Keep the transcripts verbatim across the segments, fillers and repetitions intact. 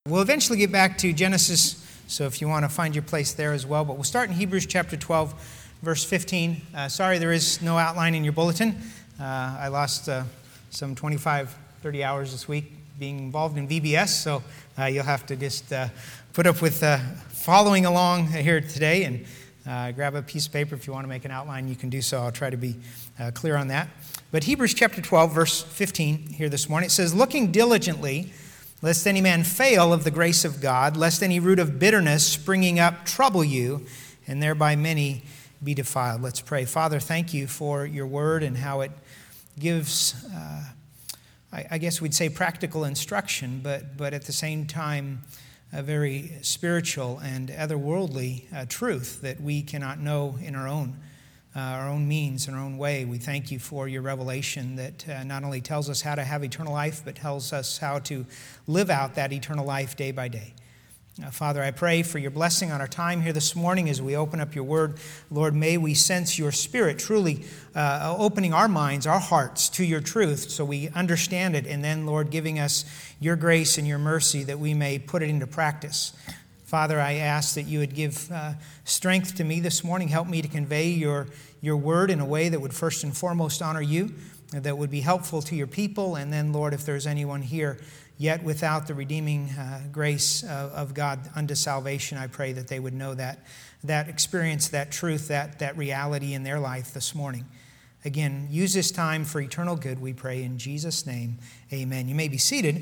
We'll eventually get back to Genesis, so if you want to find your place there as well. But we'll start in Hebrews chapter twelve, verse fifteen. Uh, sorry, there is no outline in your bulletin. Uh, I lost uh, some twenty-five, thirty hours this week being involved in V B S, so uh, you'll have to just uh, put up with uh, following along here today and uh, grab a piece of paper. If you want to make an outline, you can do so. I'll try to be uh, clear on that. But Hebrews chapter twelve, verse fifteen here this morning, it says, "Looking diligently, lest any man fail of the grace of God, lest any root of bitterness springing up trouble you, and thereby many be defiled." Let's pray. Father, thank you for your word and how it gives, uh, I, I guess we'd say practical instruction, but, but at the same time, a very spiritual and otherworldly uh, truth that we cannot know in our own Uh, our own means and our own way. We thank you for your revelation that uh, not only tells us how to have eternal life, but tells us how to live out that eternal life day by day. Uh, Father, I pray for your blessing on our time here this morning as we open up your word. Lord, may we sense your spirit truly uh, opening our minds, our hearts to your truth so we understand it, and then, Lord, giving us your grace and your mercy that we may put it into practice. Father, I ask that you would give uh, strength to me this morning. Help me to convey your, your word in a way that would first and foremost honor you, that would be helpful to your people. And then, Lord, if there's anyone here yet without the redeeming uh, grace of, of God unto salvation, I pray that they would know that, that experience, that truth, that, that reality in their life this morning. Again, use this time for eternal good, we pray in Jesus' name. Amen. You may be seated.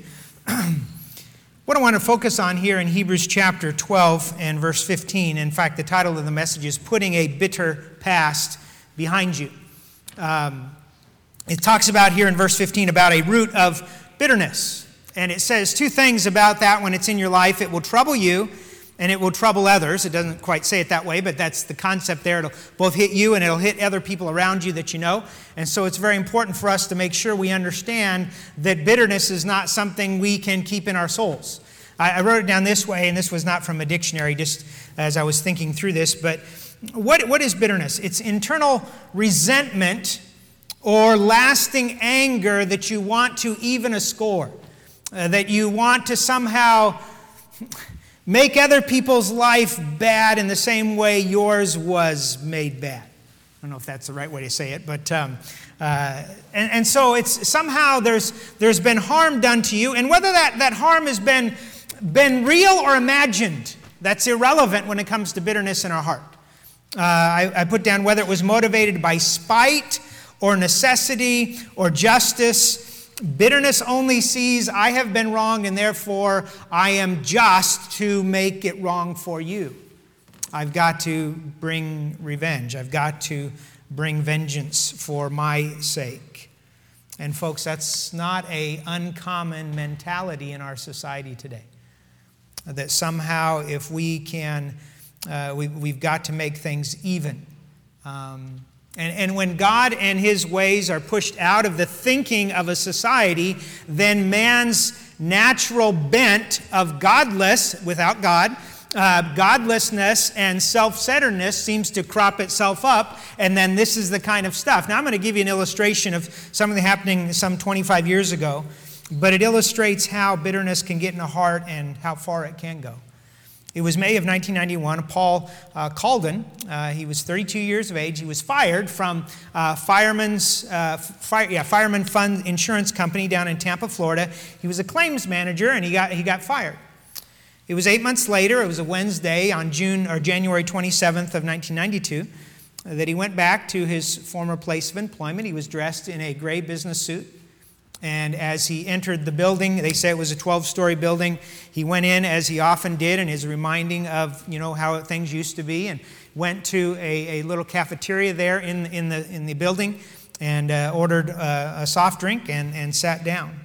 What I want to focus on here in Hebrews chapter twelve and verse fifteen, in fact, the title of the message is Putting a Bitter Past Behind You. Um, it talks about here in verse fifteen about a root of bitterness. And it says two things about that when it's in your life. It will trouble you and it will trouble others. It doesn't quite say it that way, but that's the concept there. It'll both hit you and it'll hit other people around you that you know. And so it's very important for us to make sure we understand that bitterness is not something we can keep in our souls. I, I wrote it down this way, and this was not from a dictionary, just as I was thinking through this. But what, what is bitterness? It's internal resentment or lasting anger that you want to even a score, uh, that you want to somehow make other people's life bad in the same way yours was made bad. I don't know if that's the right way to say it, but um, uh, and, and so it's somehow there's there's been harm done to you, and whether that, that harm has been been real or imagined, that's irrelevant when it comes to bitterness in our heart. Uh, I, I put down whether it was motivated by spite or necessity or justice. Bitterness only sees, I have been wrong, and therefore I am just to make it wrong for you. I've got to bring revenge. I've got to bring vengeance for my sake. And folks, that's not an uncommon mentality in our society today. That somehow if we can, uh, we, we've got to make things even. Um, And, and when God and his ways are pushed out of the thinking of a society, then man's natural bent of godless, without God, uh, godlessness and self-centeredness seems to crop itself up, and then this is the kind of stuff. Now I'm going to give you an illustration of something happening some twenty-five years ago, but it illustrates how bitterness can get in the heart and how far it can go. It was May of nineteen ninety-one. Paul uh, Calden, uh, he was thirty-two years of age. He was fired from uh, Fireman's uh, fire, yeah, Fireman Fund Insurance Company down in Tampa, Florida. He was a claims manager, and he got he got fired. It was eight months later. It was a Wednesday on June or January twenty-seventh of nineteen ninety-two that he went back to his former place of employment. He was dressed in a gray business suit. And as he entered the building, they say it was a twelve-story building, he went in, as he often did, and is reminding of, you know, how things used to be, and went to a, a little cafeteria there in, in, the, in the building and uh, ordered uh, a soft drink and, and sat down.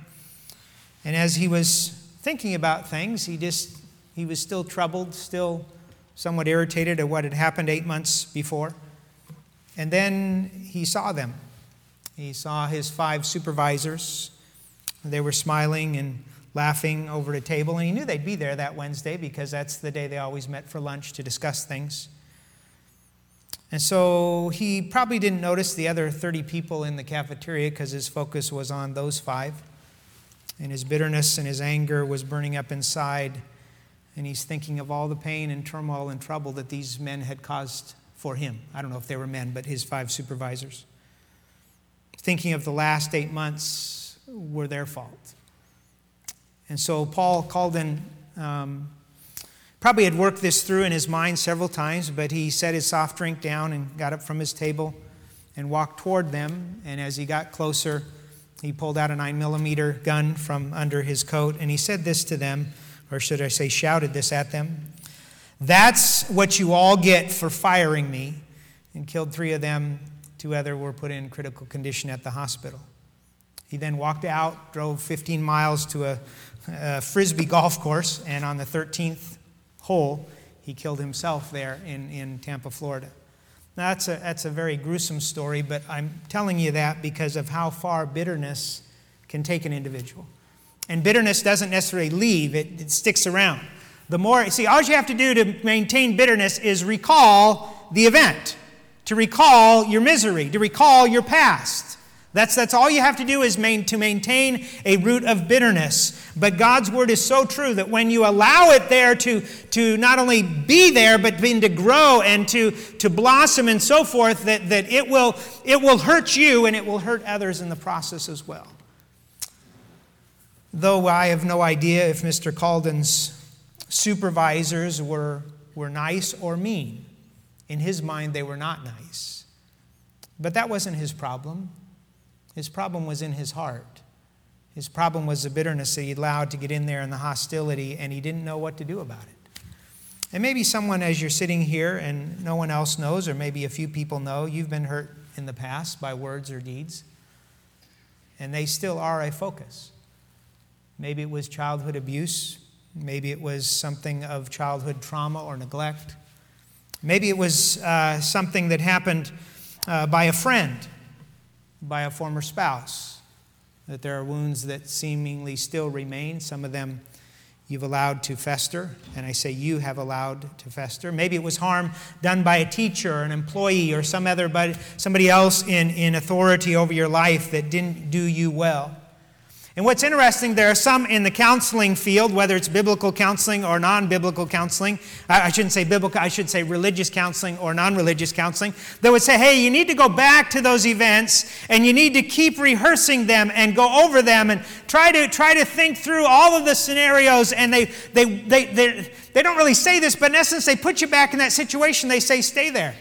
And as he was thinking about things, he just, he was still troubled, still somewhat irritated at what had happened eight months before. And then he saw them. He saw his five supervisors. They were smiling and laughing over the table, and he knew they'd be there that Wednesday because that's the day they always met for lunch to discuss things. And so he probably didn't notice the other thirty people in the cafeteria because his focus was on those five. And his bitterness and his anger was burning up inside And he's thinking of all the pain and turmoil and trouble that these men had caused for him. I don't know if they were men, but his five supervisors. Thinking of the last eight months were their fault. And so Paul called in, um, probably had worked this through in his mind several times, but he set his soft drink down and got up from his table and walked toward them. And as he got closer, he pulled out a nine millimeter gun from under his coat, and he said this to them, or should I say shouted this at them. "That's what you all get for firing me," and killed three of them. Two other were put in critical condition at the hospital. He then walked out, drove fifteen miles to a, a frisbee golf course, and on the thirteenth hole, he killed himself there in, in Tampa, Florida. Now, that's a, that's a very gruesome story, but I'm telling you that because of how far bitterness can take an individual. And bitterness doesn't necessarily leave, it, it sticks around. The more, see, all you have to do to maintain bitterness is recall the event, to recall your misery, to recall your past. That's, that's all you have to do is main, to maintain a root of bitterness. But God's word is so true that when you allow it there to, to not only be there, but begin to grow and to, to blossom and so forth, that, that it will, it will hurt you and it will hurt others in the process as well. Though I have no idea if Mister Calden's supervisors were, were nice or mean. In his mind, they were not nice. But that wasn't his problem. His problem was in his heart. His problem was the bitterness that he allowed to get in there and the hostility, and he didn't know what to do about it. And maybe someone, as you're sitting here and no one else knows, or maybe a few people know, you've been hurt in the past by words or deeds, and they still are a focus. Maybe it was childhood abuse. Maybe it was something of childhood trauma or neglect. Maybe it was uh, something that happened uh, by a friend, by a former spouse, that there are wounds that seemingly still remain. Some of them you've allowed to fester, and I say you have allowed to fester. Maybe it was harm done by a teacher or an employee or some other, somebody else in, in authority over your life that didn't do you well. And what's interesting, there are some in the counseling field, whether it's biblical counseling or non-biblical counseling, I shouldn't say biblical, I should say religious counseling or non-religious counseling, that would say, hey, you need to go back to those events and you need to keep rehearsing them and go over them and try to try to think through all of the scenarios. And they they they they, they don't really say this, but in essence, they put you back in that situation. They say, stay there.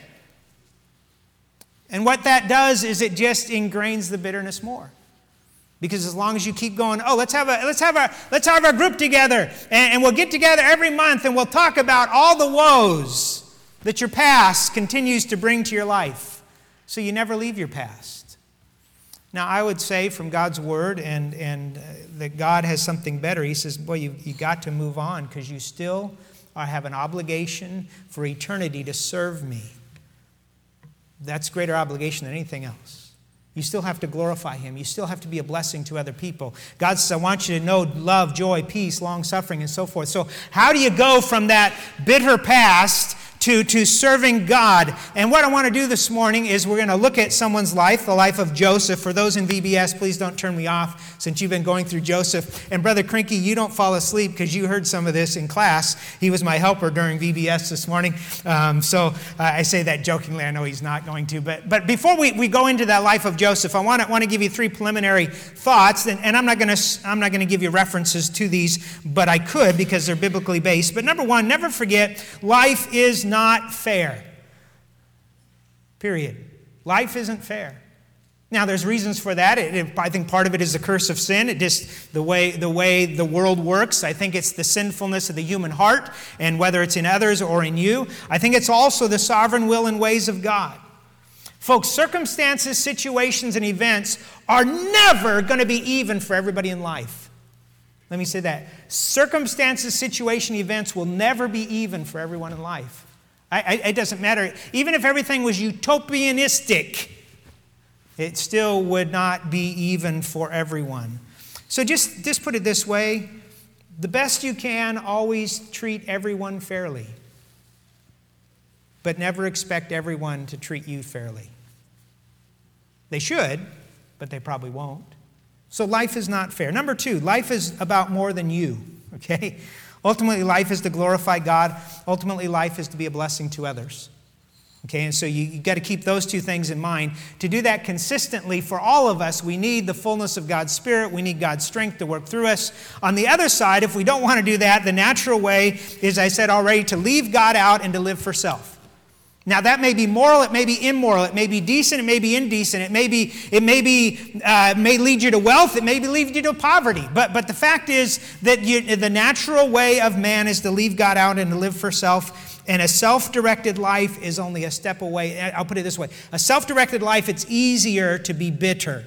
And what that does is it just ingrains the bitterness more. Because as long as you keep going, oh, let's have a let's have a let's have our group together, and, and we'll get together every month, and we'll talk about all the woes that your past continues to bring to your life, so you never leave your past. Now, I would say from God's word, and and uh, that God has something better. He says, boy, you you got to move on because you still are, have an obligation for eternity to serve me. That's greater obligation than anything else. You still have to glorify Him. You still have to be a blessing to other people. God says, I want you to know love, joy, peace, long-suffering, and so forth. So how do you go from that bitter past to, to serving God? And what I want to do this morning is we're going to look at someone's life, the life of Joseph. For those in V B S, please don't turn me off since you've been going through Joseph. And Brother Krinky, you don't fall asleep because you heard some of this in class. He was my helper during V B S this morning. Um, so uh, I say that jokingly. I know he's not going to. But but before we, we go into that life of Joseph, I want to want to give you three preliminary thoughts. And, and I'm not going to I'm not going to give you references to these, but I could because they're biblically based. But number one, never forget, life is not fair. Period. Life isn't fair. Now, there's reasons for that. It, it, I think part of it is the curse of sin. It just the way the way the world works. I think it's the sinfulness of the human heart, and whether it's in others or in you. I think it's also the sovereign will and ways of God. Folks, circumstances, situations, and events are never going to be even for everybody in life. Let me say that. Circumstances, situation, events will never be even for everyone in life. I, I, it doesn't matter. Even if everything was utopianistic, it still would not be even for everyone. So just, just put it this way. The best you can, always treat everyone fairly. But never expect everyone to treat you fairly. They should, but they probably won't. So life is not fair. Number two, life is about more than you, okay? Ultimately, life is to glorify God. Ultimately, life is to be a blessing to others. Okay, and so you, you got to keep those two things in mind. To do that consistently for all of us, we need the fullness of God's Spirit. We need God's strength to work through us. On the other side, if we don't want to do that, the natural way is, I said already, to leave God out and to live for self. Now, that may be moral, it may be immoral, it may be decent, it may be indecent, it may be, it may be, uh, may lead you to wealth, it may lead you to poverty. But, but the fact is that you, the natural way of man is to leave God out and to live for self. And a self-directed life is only a step away. I'll put it this way. A self-directed life, it's easier to be bitter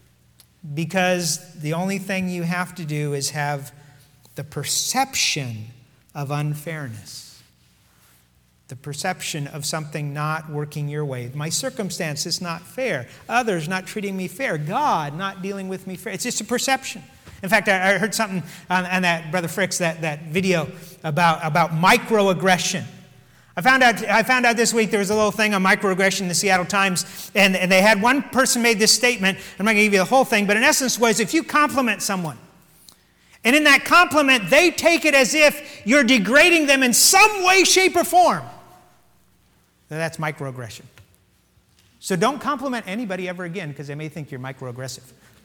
because the only thing you have to do is have the perception of unfairness. The perception of something not working your way. My circumstance is not fair. Others not treating me fair. God not dealing with me fair. It's just a perception. In fact, I heard something on, on that, Brother Fricks, that, that video about, about microaggression. I found out I found out this week there was a little thing on microaggression in the Seattle Times, and, and they had one person made this statement. I'm not going to give you the whole thing, but in essence was, if you compliment someone, and in that compliment they take it as if you're degrading them in some way, shape, or form, that's microaggression. So don't compliment anybody ever again because they may think you're microaggressive.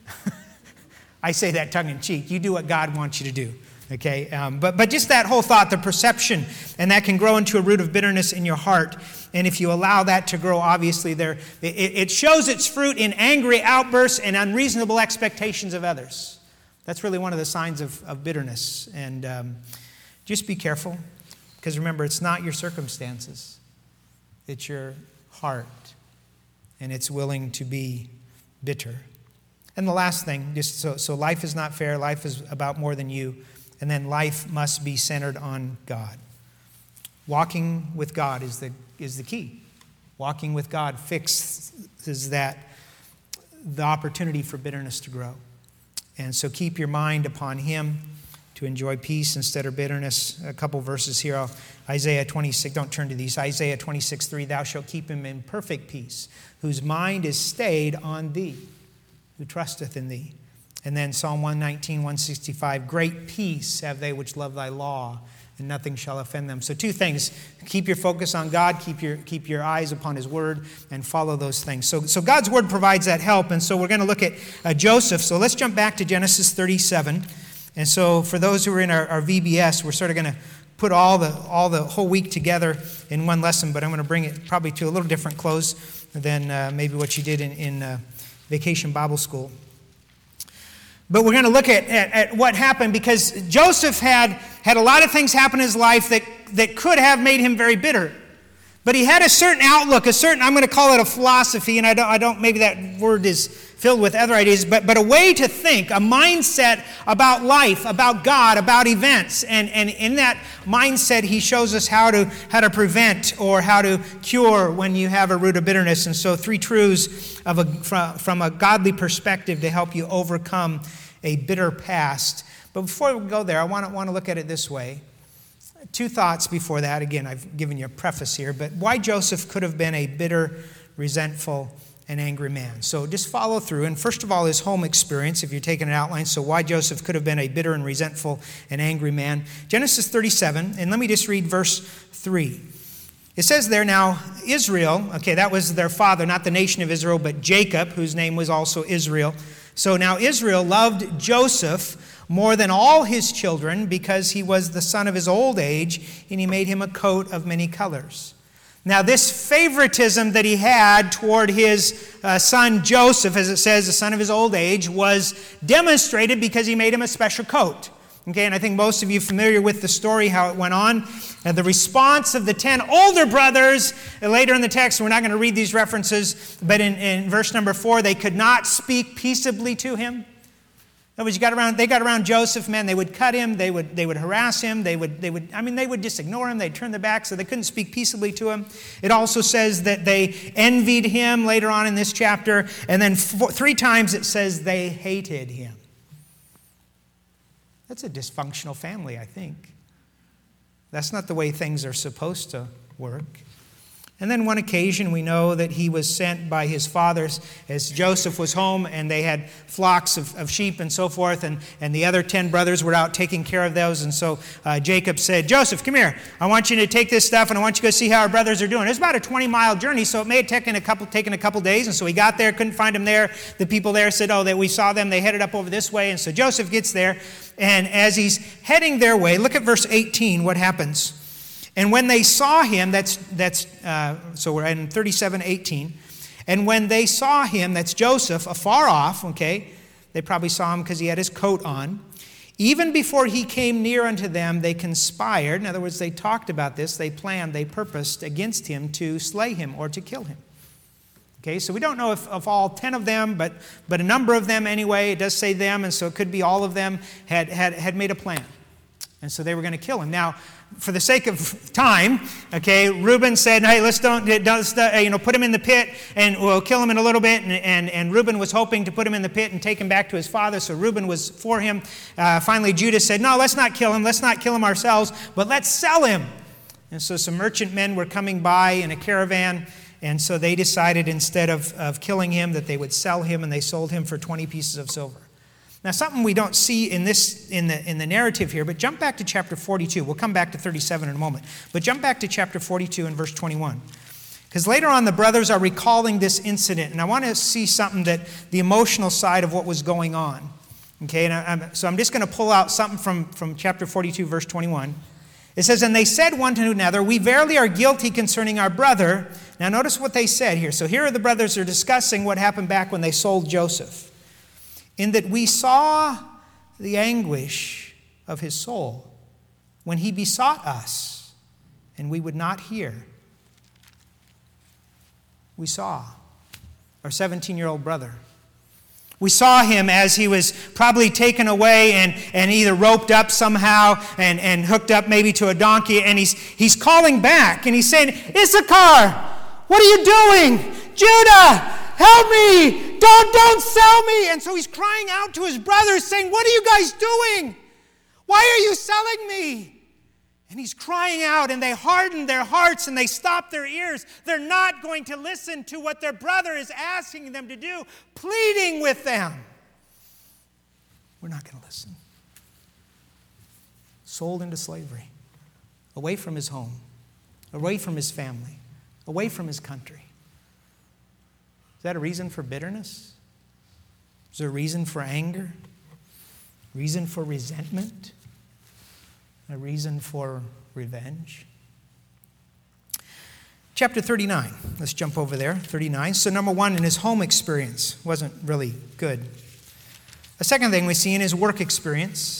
I say that tongue in cheek. You do what God wants you to do. Okay, um, but but just that whole thought, the perception, and that can grow into a root of bitterness in your heart. And if you allow that to grow, obviously there it, it shows its fruit in angry outbursts and unreasonable expectations of others. That's really one of the signs of, of bitterness. And um, just be careful, because remember, it's not your circumstances. It's your heart, and it's willing to be bitter. And the last thing, just so, so life is not fair. Life is about more than you. And then life must be centered on God. Walking with God is the, is the key. Walking with God fixes that, the opportunity for bitterness to grow. And so keep your mind upon Him to enjoy peace instead of bitterness. A couple verses here. Isaiah twenty-six, don't turn to these. Isaiah twenty-six, three, thou shalt keep him in perfect peace, whose mind is stayed on thee, who trusteth in thee. And then Psalm one nineteen, one sixty-five, great peace have they which love thy law, and nothing shall offend them. So two things. Keep your focus on God, keep your keep your eyes upon His Word, and follow those things. So, so God's Word provides that help. And so we're going to look at uh, Joseph. So let's jump back to Genesis thirty-seven. And so for those who are in our, our V B S, we're sort of going to put all the all the whole week together in one lesson, but I'm going to bring it probably to a little different close than uh, maybe what you did in, in uh, Vacation Bible School. But we're going to look at, at, at what happened, because Joseph had, had a lot of things happen in his life that, that could have made him very bitter. But he had a certain outlook, a certain, I'm going to call it a philosophy, and I don't, I don't maybe that word is filled with other ideas, but, but a way to think, a mindset about life, about God, about events. And, and in that mindset, he shows us how to, how to prevent or how to cure when you have a root of bitterness. And so three truths of a, from, from a godly perspective to help you overcome a bitter past. But before we go there, I want to, want to look at it this way. Two thoughts before that. Again, I've given you a preface here, but why Joseph could have been a bitter, resentful, and angry man. So just follow through. And first of all, his home experience, if you're taking an outline. So why Joseph could have been a bitter and resentful and angry man. Genesis thirty-seven, and let me just read verse three. It says there, now Israel, okay, that was their father, not the nation of Israel, but Jacob, whose name was also Israel. So now Israel loved Joseph more than all his children, because he was the son of his old age, and he made him a coat of many colors. Now this favoritism that he had toward his uh, son Joseph, as it says, the son of his old age, was demonstrated because he made him a special coat. Okay, and I think most of you are familiar with the story, how it went on. And the response of the ten older brothers, later in the text, we're not going to read these references, but in, in verse number four, they could not speak peaceably to him. In other words, you got around, they got around Joseph, man, they would cut him, they would they would harass him, they would, they would, I mean, they would just ignore him, they'd turn their back, so they couldn't speak peaceably to him. It also says that they envied him later on in this chapter, and then four, three times it says they hated him. That's a dysfunctional family, I think. That's not the way things are supposed to work. And then one occasion we know that he was sent by his fathers as Joseph was home and they had flocks of, of sheep and so forth, and, and the other ten brothers were out taking care of those. And so uh, Jacob said, Joseph, come here. I want you to take this stuff and I want you to go see how our brothers are doing. It's about a twenty-mile journey, so it may have taken a couple, taken a couple days. And so he got there, couldn't find them there. The people there said, oh, that we saw them. They headed up over this way. And so Joseph gets there, and as he's heading their way, look at verse eighteen, what happens. And when they saw him, that's, that's uh, so we're in thirty-seven eighteen. And when they saw him, that's Joseph, afar off, okay, they probably saw him because he had his coat on. Even before he came near unto them, they conspired. In other words, they talked about this, they planned, they purposed against him to slay him or to kill him. Okay, so we don't know if of all ten of them, but, but a number of them anyway. It does say them, and so it could be all of them had, had, had made a plan. And so they were going to kill him. Now, for the sake of time, okay, Reuben said, hey, let's don't, don't uh, you know, put him in the pit and we'll kill him in a little bit. And, and, and Reuben was hoping to put him in the pit and take him back to his father. So Reuben was for him. Uh, finally, Judah said, no, let's not kill him. Let's not kill him ourselves, but let's sell him. And so some merchant men were coming by in a caravan. And so they decided instead of, of killing him that they would sell him, and they sold him for twenty pieces of silver. Now, something we don't see in this in the in the narrative here, but jump back to chapter forty-two. We'll come back to thirty-seven in a moment. But jump back to chapter forty-two and verse twenty-one. Because later on, the brothers are recalling this incident, and I want to see something that the emotional side of what was going on. Okay, and I, I'm, so I'm just going to pull out something from, from chapter forty-two, verse twenty-one. It says, and they said one to another, we verily are guilty concerning our brother. Now, notice what they said here. So here are the brothers are discussing what happened back when they sold Joseph. In that we saw the anguish of his soul when he besought us, and we would not hear. We saw our seventeen-year-old brother. We saw him as he was probably taken away and, and either roped up somehow and, and hooked up maybe to a donkey, and he's, he's calling back, and he's saying, Issachar, what are you doing? Judah, help me! Don't, don't sell me! And so he's crying out to his brothers saying, what are you guys doing? Why are you selling me? And he's crying out, and they harden their hearts and they stop their ears. They're not going to listen to what their brother is asking them to do, pleading with them. We're not going to listen. Sold into slavery, away from his home, away from his family, away from his country. Is that a reason for bitterness? Is there a reason for anger? Reason for resentment? A reason for revenge? Chapter thirty-nine. Let's jump over there. thirty-nine. So number one, in his home experience, wasn't really good. The second thing we see in his work experience,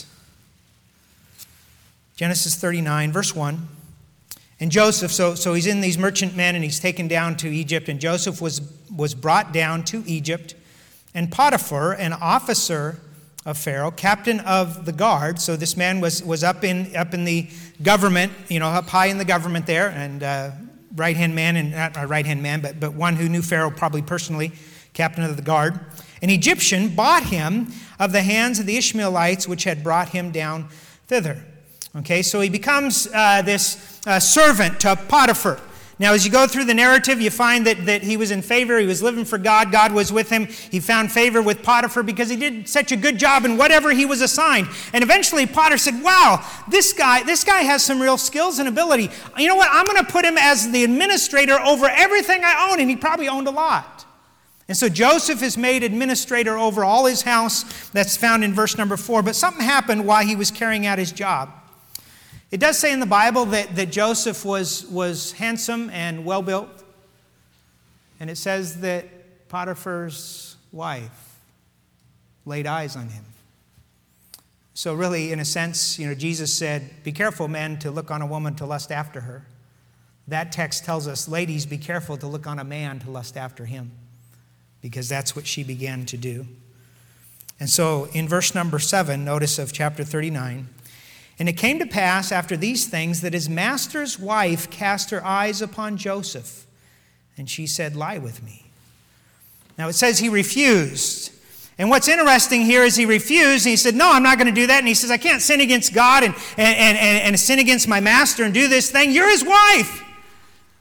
Genesis thirty-nine, verse one. And Joseph, so, so he's in these merchant men and he's taken down to Egypt, and Joseph was, was brought down to Egypt, and Potiphar, an officer of Pharaoh, captain of the guard. So this man was, was up in up in the government, you know, up high in the government there, and uh, right-hand man, and not a right-hand man, but, but one who knew Pharaoh probably personally, captain of the guard. An Egyptian bought him of the hands of the Ishmaelites, which had brought him down thither. Okay, so he becomes uh, this uh, servant to Potiphar. Now, as you go through the narrative, you find that, that he was in favor. He was living for God. God was with him. He found favor with Potiphar because he did such a good job in whatever he was assigned. And eventually, Potiphar said, wow, this guy, this guy has some real skills and ability. You know what? I'm going to put him as the administrator over everything I own. And he probably owned a lot. And so Joseph is made administrator over all his house. That's found in verse number four. But something happened while he was carrying out his job. It does say in the Bible that, that Joseph was, was handsome and well-built. And it says that Potiphar's wife laid eyes on him. So really, in a sense, you know, Jesus said, be careful, men, to look on a woman to lust after her. That text tells us, ladies, be careful to look on a man to lust after him. Because that's what she began to do. And so in verse number seven, notice of chapter thirty-nine, and it came to pass after these things that his master's wife cast her eyes upon Joseph, and she said, lie with me. Now it says he refused. And what's interesting here is he refused, and he said, no, I'm not going to do that. And he says, I can't sin against God and, and, and, and sin against my master and do this thing. You're his wife.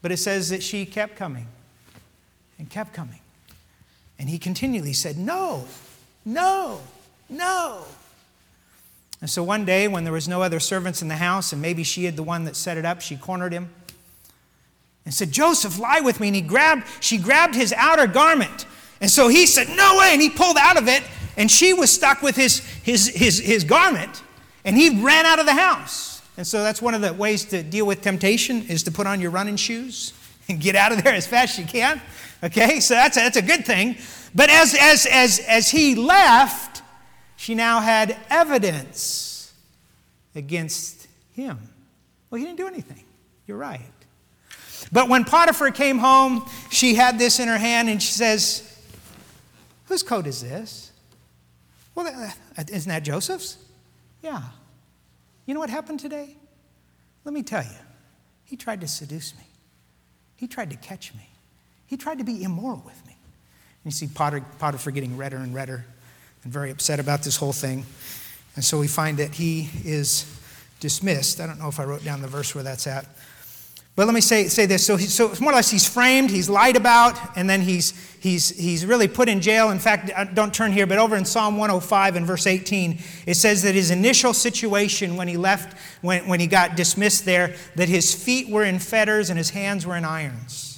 But it says that she kept coming and kept coming. And he continually said, no, no, no. And so one day when there was no other servants in the house, and maybe she had the one that set it up, she cornered him and said, Joseph, lie with me. And he grabbed, she grabbed his outer garment. And so he said, no way. And he pulled out of it. And she was stuck with his, his, his, his garment. And he ran out of the house. And so that's one of the ways to deal with temptation, is to put on your running shoes and get out of there as fast as you can. Okay, so that's a, that's a good thing. But as, as, as, as he left, she now had evidence against him. Well, he didn't do anything. You're right. But when Potiphar came home, she had this in her hand, and she says, whose coat is this? Well, isn't that Joseph's? Yeah. You know what happened today? Let me tell you. He tried to seduce me. He tried to catch me. He tried to be immoral with me. And you see Potiphar getting redder and redder and very upset about this whole thing. And so we find that he is dismissed. I don't know if I wrote down the verse where that's at. But let me say, say this. So, he, so it's more or less he's framed, he's lied about, and then he's, he's, he's really put in jail. In fact, don't turn here, but over in Psalm one oh five and verse eighteen, it says that his initial situation when he left, when, when he got dismissed there, that his feet were in fetters and his hands were in irons.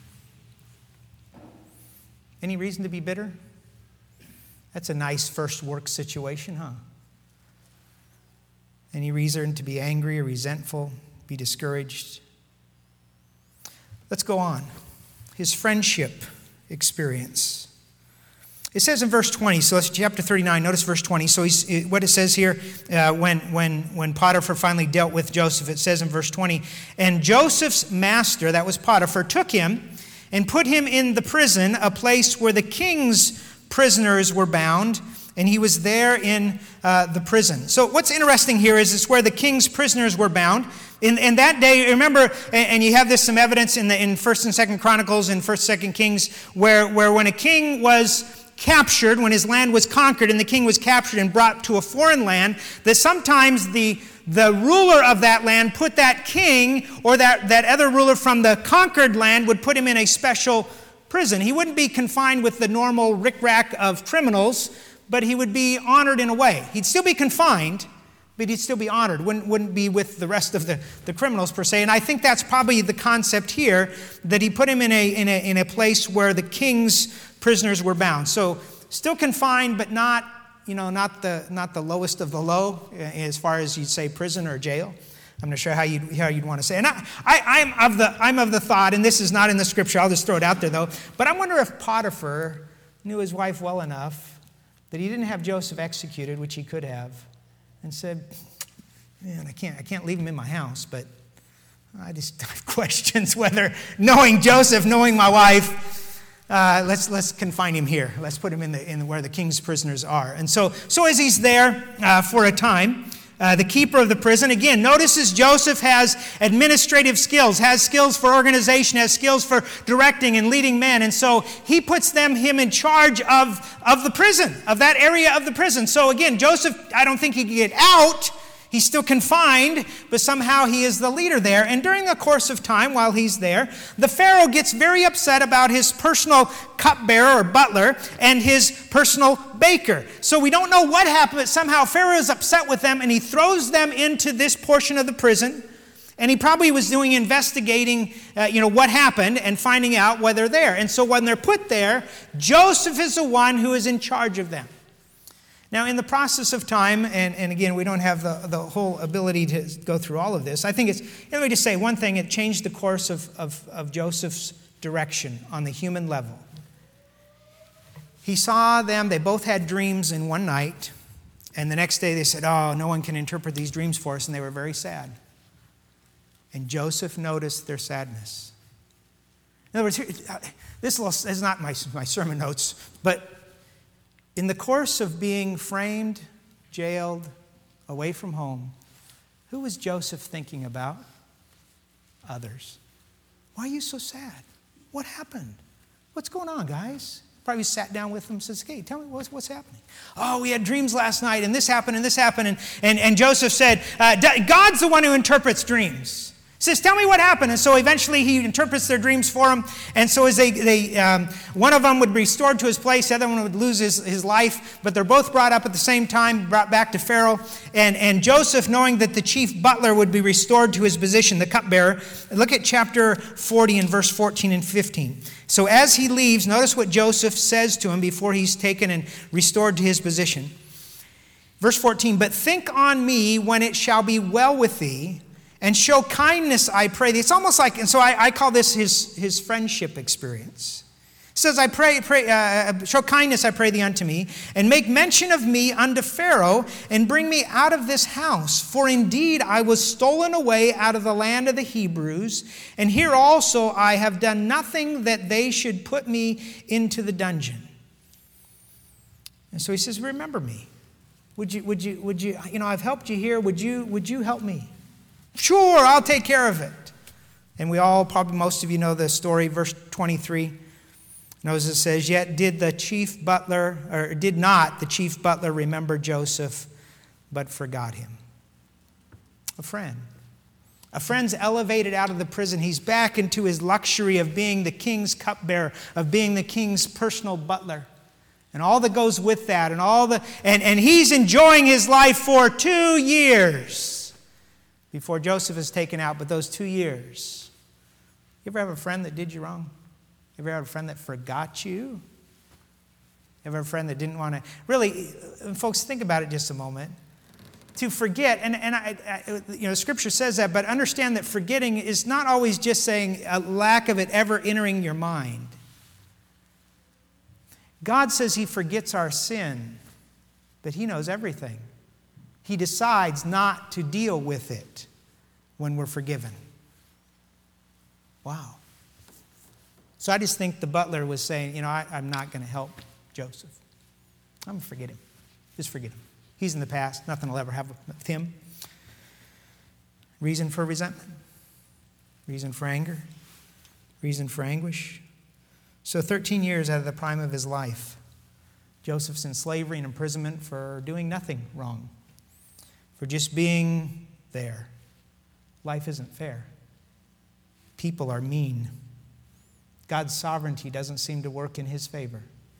Any reason to be bitter? That's a nice first work situation, huh? Any reason to be angry or resentful, be discouraged? Let's go on. His friendship experience. It says in verse twenty, so it's chapter thirty-nine, notice verse twenty. So he's, what it says here, uh, when, when, when Potiphar finally dealt with Joseph, it says in verse twenty, and Joseph's master, that was Potiphar, took him and put him in the prison, a place where the king's prisoners were bound, and he was there in uh, the prison. So what's interesting here is it's where the king's prisoners were bound. In, in that day, remember, and, and you have this some evidence in the in First and Second Chronicles and First, Second Kings, where, where when a king was captured, when his land was conquered, and the king was captured and brought to a foreign land, that sometimes the the ruler of that land put that king or that, that other ruler from the conquered land would put him in a special prison. He wouldn't be confined with the normal rick-rack of criminals, but he would be honored in a way. He'd still be confined, but he'd still be honored. Wouldn't, wouldn't be with the rest of the, the criminals per se. And I think that's probably the concept here, that he put him in a, in a, in a place where the king's prisoners were bound. So still confined, but not, you know, not the, not the lowest of the low as far as you'd say prison or jail. I'm not sure how you'd, how you'd want to say. And I, I, I'm, of the, I'm of the thought, and this is not in the scripture, I'll just throw it out there though, but I wonder if Potiphar knew his wife well enough that he didn't have Joseph executed, which he could have, and said, man, I can't, I can't leave him in my house, but I just have questions whether, knowing Joseph, knowing my wife, uh, let's let's confine him here. Let's put him in the in where the king's prisoners are. And so, so as he's there uh, for a time, uh, the keeper of the prison, again, notices Joseph has administrative skills, has skills for organization, has skills for directing and leading men. And so he puts them, him in charge of, of the prison, of that area of the prison. So again, Joseph, I don't think he can get out. He's still confined, but somehow he is the leader there. And during the course of time, while he's there, the Pharaoh gets very upset about his personal cupbearer or butler and his personal baker. So we don't know what happened, but somehow Pharaoh is upset with them, and he throws them into this portion of the prison. And he probably was doing investigating, uh, you know, what happened and finding out whether they're there. And so when they're put there, Joseph is the one who is in charge of them. Now, in the process of time, and, and again, we don't have the, the whole ability to go through all of this. I think it's, let me just say one thing, it changed the course of, of, of Joseph's direction on the human level. He saw them, they both had dreams in one night, and the next day they said, oh, no one can interpret these dreams for us, and they were very sad. And Joseph noticed their sadness. In other words, this is not my, my sermon notes, but in the course of being framed, jailed, away from home, who was Joseph thinking about? Others. Why are you so sad? What happened? What's going on, guys? Probably sat down with them and says, hey, tell me what's, what's happening. Oh, we had dreams last night, and this happened, and this happened. And, and, and Joseph said, uh, God's the one who interprets dreams. says, tell me what happened. And so eventually he interprets their dreams for them. And so as they, they um, one of them would be restored to his place, the other one would lose his, his life. But they're both brought up at the same time, brought back to Pharaoh. And, and Joseph, knowing that the chief butler would be restored to his position, the cupbearer, look at chapter forty and verse fourteen and fifteen. So as he leaves, notice what Joseph says to him before he's taken and restored to his position. Verse fourteen, but think on me when it shall be well with thee, and show kindness, I pray thee. It's almost like, and so I, I call this his, his friendship experience. It says, I pray, pray uh, show kindness, I pray thee, unto me, and make mention of me unto Pharaoh, and bring me out of this house. For indeed I was stolen away out of the land of the Hebrews, and here also I have done nothing that they should put me into the dungeon. And so he says, remember me. Would you, would you, would you, you know, I've helped you here. Would you, would you help me? Sure, I'll take care of it. And we all, probably most of you know the story, verse twenty-three. Notice it says, yet did the chief butler, or did not the chief butler remember Joseph, but forgot him. A friend. A friend's elevated out of the prison. He's back into his luxury of being the king's cupbearer, of being the king's personal butler. And all that goes with that, and all the and, and he's enjoying his life for two years before Joseph is taken out. But those two years, you ever have a friend that did you wrong? You ever have a friend that forgot you? You ever have a friend that didn't want to? Really, folks, think about it just a moment. To forget, and, and I, I, you know, Scripture says that, but understand that forgetting is not always just saying a lack of it ever entering your mind. God says he forgets our sin, but he knows everything. He decides not to deal with it when we're forgiven. Wow. So I just think the butler was saying, you know, I, I'm not going to help Joseph. I'm going to forget him. Just forget him. He's in the past. Nothing will ever happen with him. Reason for resentment. Reason for anger. Reason for anguish. So thirteen years out of the prime of his life, Joseph's in slavery and imprisonment for doing nothing wrong, for just being there. Life isn't fair. People are mean. God's sovereignty doesn't seem to work in his favor.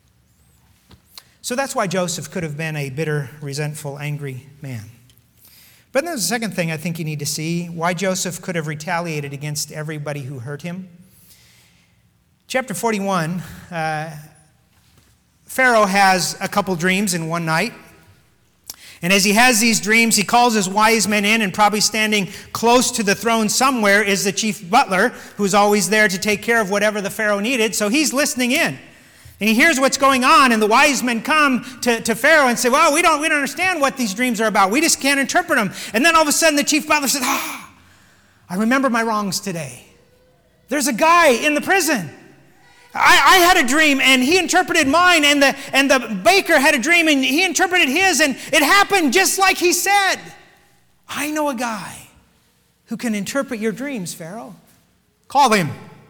So that's why Joseph could have been a bitter, resentful, angry man. But there's a second thing I think you need to see, why Joseph could have retaliated against everybody who hurt him. Chapter forty-one, uh, Pharaoh has a couple dreams in one night. And as he has these dreams, he calls his wise men in, and probably standing close to the throne somewhere is the chief butler, who's always there to take care of whatever the Pharaoh needed. So he's listening in. And he hears what's going on, and the wise men come to, to Pharaoh and say, well, we don't, we don't understand what these dreams are about. We just can't interpret them. And then all of a sudden the chief butler says, ah, I remember my wrongs today. There's a guy in the prison. I, I had a dream, and he interpreted mine, and the, and the baker had a dream, and he interpreted his, and it happened just like he said. I know a guy who can interpret your dreams, Pharaoh. Call him.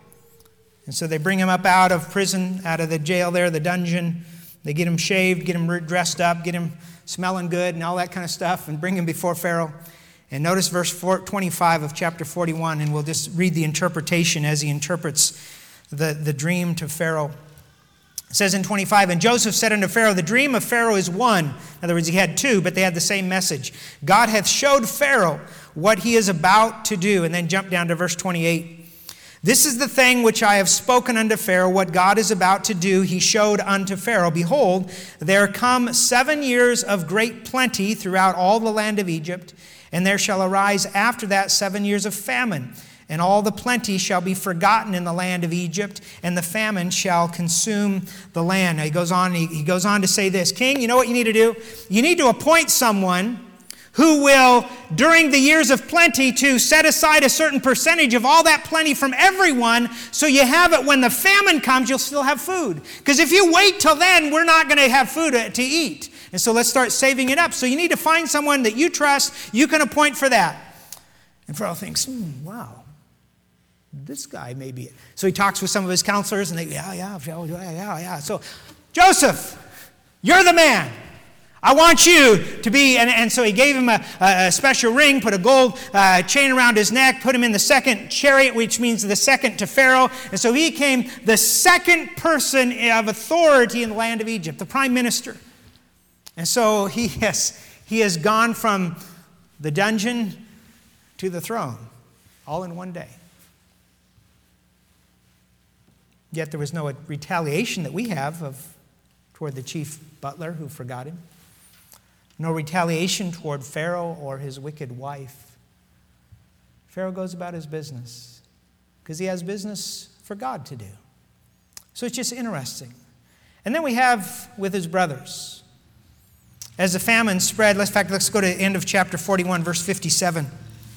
And so they bring him up out of prison, out of the jail there, the dungeon. They get him shaved, get him dressed up, get him smelling good and all that kind of stuff, and bring him before Pharaoh. And notice verse twenty-five of chapter forty-one, and we'll just read the interpretation as he interprets the, the dream to Pharaoh. It says in twenty-five, and Joseph said unto Pharaoh, the dream of Pharaoh is one. In other words, he had two, but they had the same message. God hath showed Pharaoh what he is about to do. And then jump down to verse twenty-eight. This is the thing which I have spoken unto Pharaoh, what God is about to do, he showed unto Pharaoh. Behold, there come seven years of great plenty throughout all the land of Egypt, and there shall arise after that seven years of famine. And all the plenty shall be forgotten in the land of Egypt, and the famine shall consume the land. Now he goes on, he, he goes on to say this, King, you know what you need to do? You need to appoint someone who will, during the years of plenty, to set aside a certain percentage of all that plenty from everyone, so you have it when the famine comes, you'll still have food. Because if you wait till then, we're not going to have food to eat. And so let's start saving it up. So you need to find someone that you trust, you can appoint for that. And Pharaoh thinks, hmm, wow, this guy may be it. So he talks with some of his counselors, and they, yeah, yeah, yeah, yeah, yeah. So, Joseph, you're the man. I want you to be, and, and so he gave him a, a special ring, put a gold uh, chain around his neck, put him in the second chariot, which means the second to Pharaoh. And so he became the second person of authority in the land of Egypt, the prime minister. And so he has, he has gone from the dungeon to the throne, all in one day. Yet there was no retaliation that we have of toward the chief butler who forgot him. No retaliation toward Pharaoh or his wicked wife. Pharaoh goes about his business because he has business for God to do. So it's just interesting. And then we have with his brothers. As the famine spread, let's, in fact, let's go to the end of chapter forty-one, verse fifty-seven.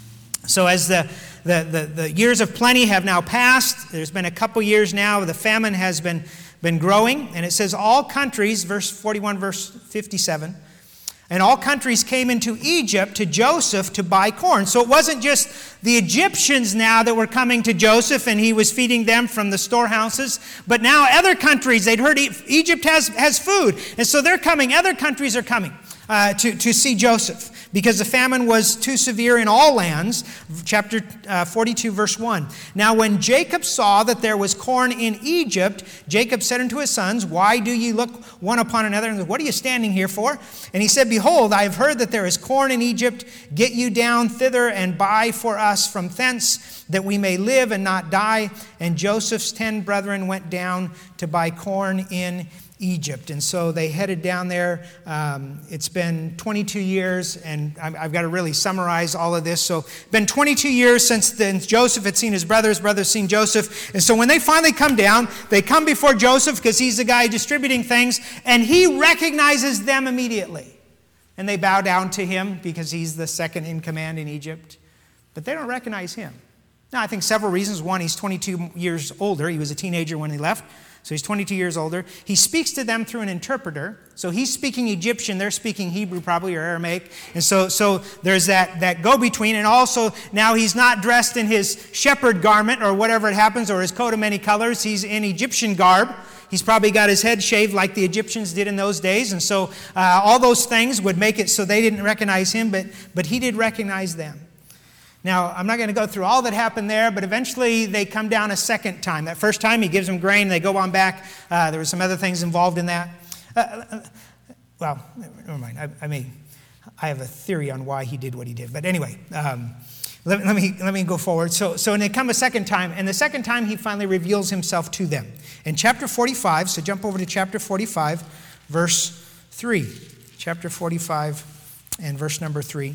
So as the, the, the, the years of plenty have now passed, there's been a couple years now, the famine has been, been growing. And it says all countries, verse forty-one, verse fifty-seven, and all countries came into Egypt to Joseph to buy corn. So it wasn't just the Egyptians now that were coming to Joseph and he was feeding them from the storehouses, but now other countries, they'd heard Egypt has, has food. And so they're coming, other countries are coming uh, to, to see Joseph because the famine was too severe in all lands. Chapter uh, forty-two, verse one. Now when Jacob saw that there was corn in Egypt, Jacob said unto his sons, why do ye look one upon another? And what are you standing here for? And he said, behold, I have heard that there is corn in Egypt. Get you down thither and buy for us from thence, that we may live and not die. And Joseph's ten brethren went down to buy corn in Egypt. And so they headed down there. Um, it's been twenty-two years, and I've got to really summarize all of this. So it's been twenty-two years since then Joseph had seen his brothers, brothers seen Joseph. And so when they finally come down, they come before Joseph because he's the guy distributing things, and he recognizes them immediately. And they bow down to him because he's the second in command in Egypt. But they don't recognize him. Now, I think several reasons. One, he's twenty-two years older. He was a teenager when he left. So he's twenty-two years older. He speaks to them through an interpreter. So he's speaking Egyptian. They're speaking Hebrew probably, or Aramaic. And so, so there's that, that go-between. And also now he's not dressed in his shepherd garment or whatever it happens, or his coat of many colors. He's in Egyptian garb. He's probably got his head shaved like the Egyptians did in those days. And so uh, all those things would make it so they didn't recognize him, but, but he did recognize them. Now, I'm not going to go through all that happened there, but eventually they come down a second time. That first time, he gives them grain. They go on back. Uh, there were some other things involved in that. Uh, uh, well, never mind. I, I mean, I have a theory on why he did what he did. But anyway, um, let, let me let me go forward. So, so and they come a second time, and the second time he finally reveals himself to them. In chapter forty-five, so jump over to chapter forty-five, verse three. Chapter forty-five and verse number three.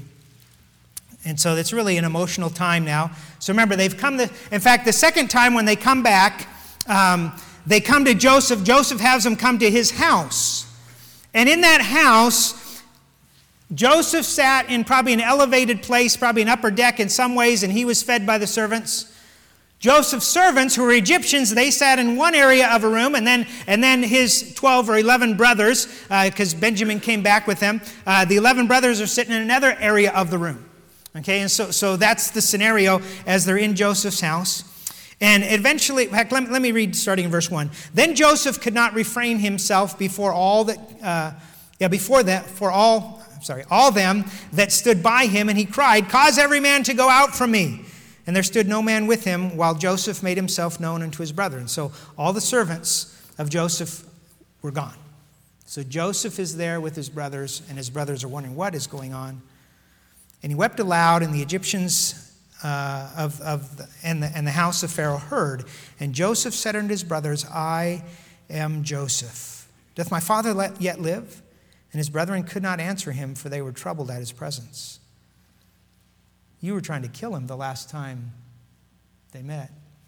And so it's really an emotional time now. So remember, they've come to, in fact, the second time when they come back, um, they come to Joseph. Joseph has them come to his house. And in that house, Joseph sat in probably an elevated place, probably an upper deck in some ways, and he was fed by the servants. Joseph's servants, who were Egyptians, they sat in one area of a room, and then and then his twelve or eleven brothers, because uh, Benjamin came back with them, uh, the eleven brothers are sitting in another area of the room. Okay, and so, so that's the scenario as they're in Joseph's house. And eventually, in fact, let me, let me read starting in verse one. Then Joseph could not refrain himself before all that, uh, yeah, before that, for all, I'm sorry, all them that stood by him, and he cried, cause every man to go out from me. And there stood no man with him, while Joseph made himself known unto his brethren. So all the servants of Joseph were gone. So Joseph is there with his brothers, and his brothers are wondering what is going on. And he wept aloud, and the Egyptians uh, of, of the, and, the, and the house of Pharaoh heard. And Joseph said unto his brothers, I am Joseph. Doth my father let, yet live? And his brethren could not answer him, for they were troubled at his presence. You were trying to kill him the last time they met.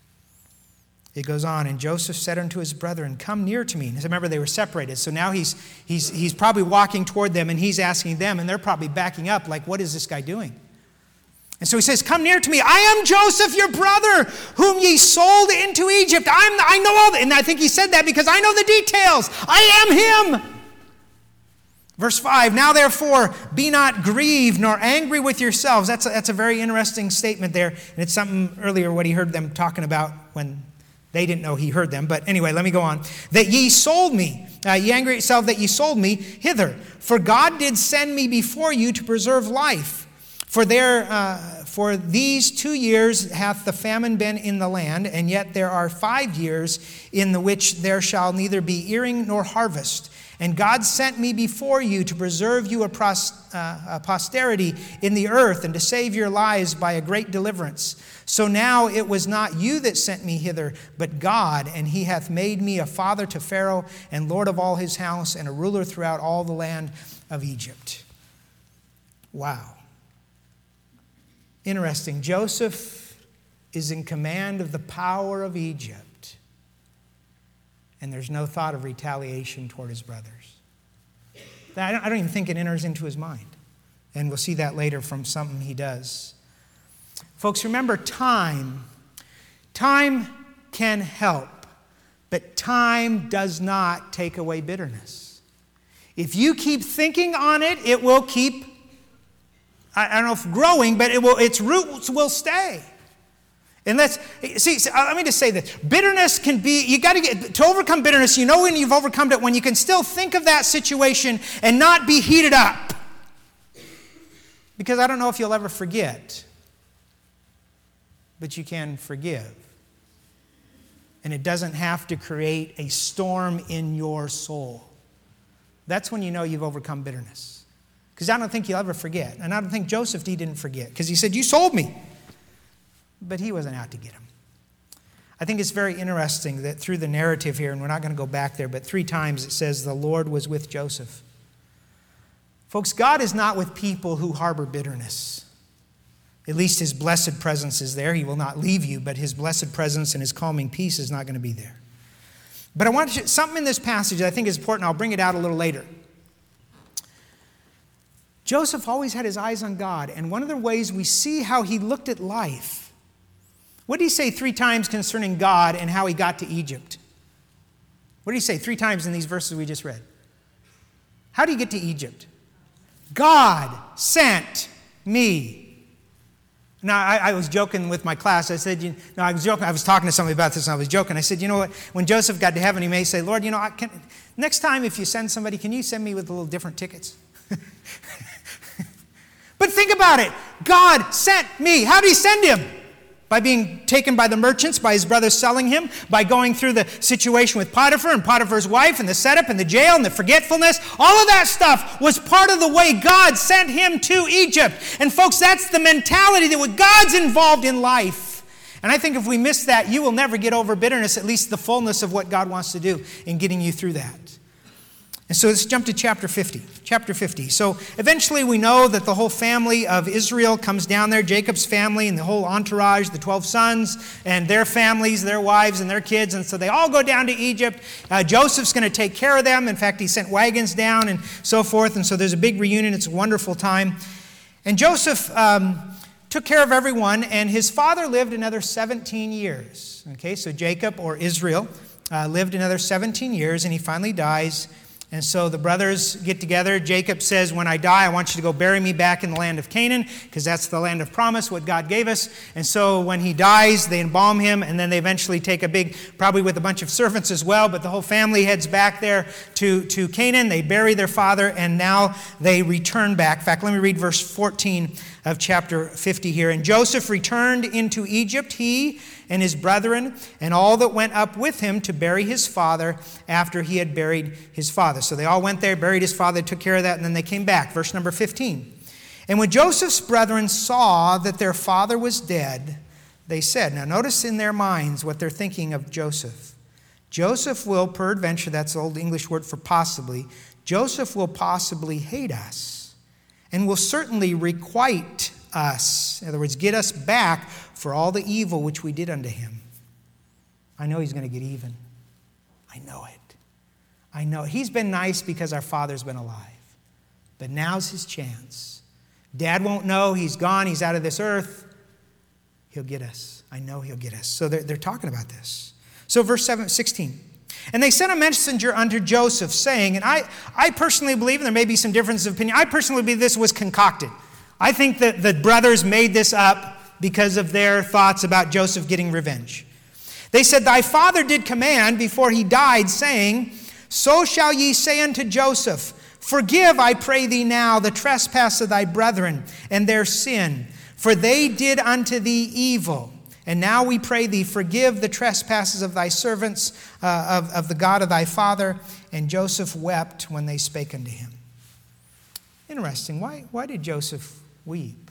It goes on, and Joseph said unto his brethren, come near to me. And remember, they were separated. So now he's he's he's probably walking toward them, and he's asking them, and they're probably backing up, like, what is this guy doing? And so he says, come near to me. I am Joseph, your brother, whom ye sold into Egypt. I'm, I know all that. And I think he said that because I know the details. I am him. Verse five, now therefore be not grieved nor angry with yourselves. That's a, that's a very interesting statement there. And it's something earlier what he heard them talking about when They didn't know he heard them. But anyway, let me go on. That ye sold me. Uh, ye angry at yourself that ye sold me hither. For God did send me before you to preserve life. For there, uh, for these two years hath the famine been in the land, and yet there are five years in the which there shall neither be earing nor harvest. And God sent me before you to preserve you a, pros, uh, a posterity in the earth, and to save your lives by a great deliverance. So now it was not you that sent me hither, but God, and he hath made me a father to Pharaoh, and lord of all his house, and a ruler throughout all the land of Egypt. Wow. Interesting. Joseph is in command of the power of Egypt, and there's no thought of retaliation toward his brothers. I don't, I don't even think it enters into his mind, and we'll see that later from something he does. Folks, remember, time. Time can help, but time does not take away bitterness. If you keep thinking on it, it will keep I don't know if growing, but it will, its roots will stay. And let's see, let me just say this. Bitterness can be, you got to get, to overcome bitterness, you know when you've overcome it, when you can still think of that situation and not be heated up. Because I don't know if you'll ever forget, but you can forgive. And it doesn't have to create a storm in your soul. That's when you know you've overcome bitterness. Because I don't think you'll ever forget. And I don't think Joseph, he didn't forget. Because he said, you sold me. But he wasn't out to get him. I think it's very interesting that through the narrative here, and we're not going to go back there, but three times it says the Lord was with Joseph. Folks, God is not with people who harbor bitterness. At least his blessed presence is there. He will not leave you, but his blessed presence and his calming peace is not going to be there. But I want to, something in this passage that I think is important. I'll bring it out a little later. Joseph always had his eyes on God, and one of the ways we see how he looked at life. What did he say three times concerning God and how he got to Egypt? What did he say three times in these verses we just read? How did he get to Egypt? God sent me. Now, I, I was joking with my class. I said, you know, I was joking. I was talking to somebody about this, and I was joking. I said, you know what? When Joseph got to heaven, he may say, Lord, you know, I can, next time if you send somebody, can you send me with a little different tickets? But think about it. God sent me. How did he send him? By being taken by the merchants, by his brothers selling him, by going through the situation with Potiphar and Potiphar's wife and the setup and the jail and the forgetfulness. All of that stuff was part of the way God sent him to Egypt. And folks, that's the mentality that when God's involved in life. And I think if we miss that, you will never get over bitterness, at least the fullness of what God wants to do in getting you through that. And so let's jump to chapter fifty. Chapter fifty. So eventually we know that the whole family of Israel comes down there, Jacob's family and the whole entourage, the twelve sons and their families, their wives and their kids. And so they all go down to Egypt. Uh, Joseph's going to take care of them. In fact, he sent wagons down and so forth. And so there's a big reunion. It's a wonderful time. And Joseph um, took care of everyone. And his father lived another seventeen years. Okay, so Jacob, or Israel, uh, lived another seventeen years, and he finally dies. And so the brothers get together. Jacob says, when I die, I want you to go bury me back in the land of Canaan, because that's the land of promise, what God gave us. And so when he dies, they embalm him, and then they eventually take a big, probably with a bunch of servants as well, but the whole family heads back there to, to Canaan. They bury their father, and now they return back. In fact, let me read verse fourteen of chapter fifty here. And Joseph returned into Egypt, he and his brethren, and all that went up with him to bury his father after he had buried his father. So they all went there, buried his father, took care of that, and then they came back. Verse number fifteen. And when Joseph's brethren saw that their father was dead, they said, now notice in their minds what they're thinking of Joseph. Joseph will, peradventure, that's the old English word for possibly, Joseph will possibly hate us and will certainly requite us. In other words, get us back for all the evil which we did unto him. I know he's going to get even. I know it. I know. He's been nice because our father's been alive. But now's his chance. Dad won't know. He's gone. He's out of this earth. He'll get us. I know he'll get us. So they're, they're talking about this. So verse seven, sixteen. And they sent a messenger unto Joseph, saying, and I, I personally believe, and there may be some differences of opinion, I personally believe this was concocted. I think that the brothers made this up because of their thoughts about Joseph getting revenge. They said, thy father did command before he died, saying, so shall ye say unto Joseph, forgive, I pray thee now, the trespass of thy brethren and their sin, for they did unto thee evil. And now we pray thee, forgive the trespasses of thy servants, uh, of, of the God of thy father. And Joseph wept when they spake unto him. Interesting. Why, why did Joseph weep?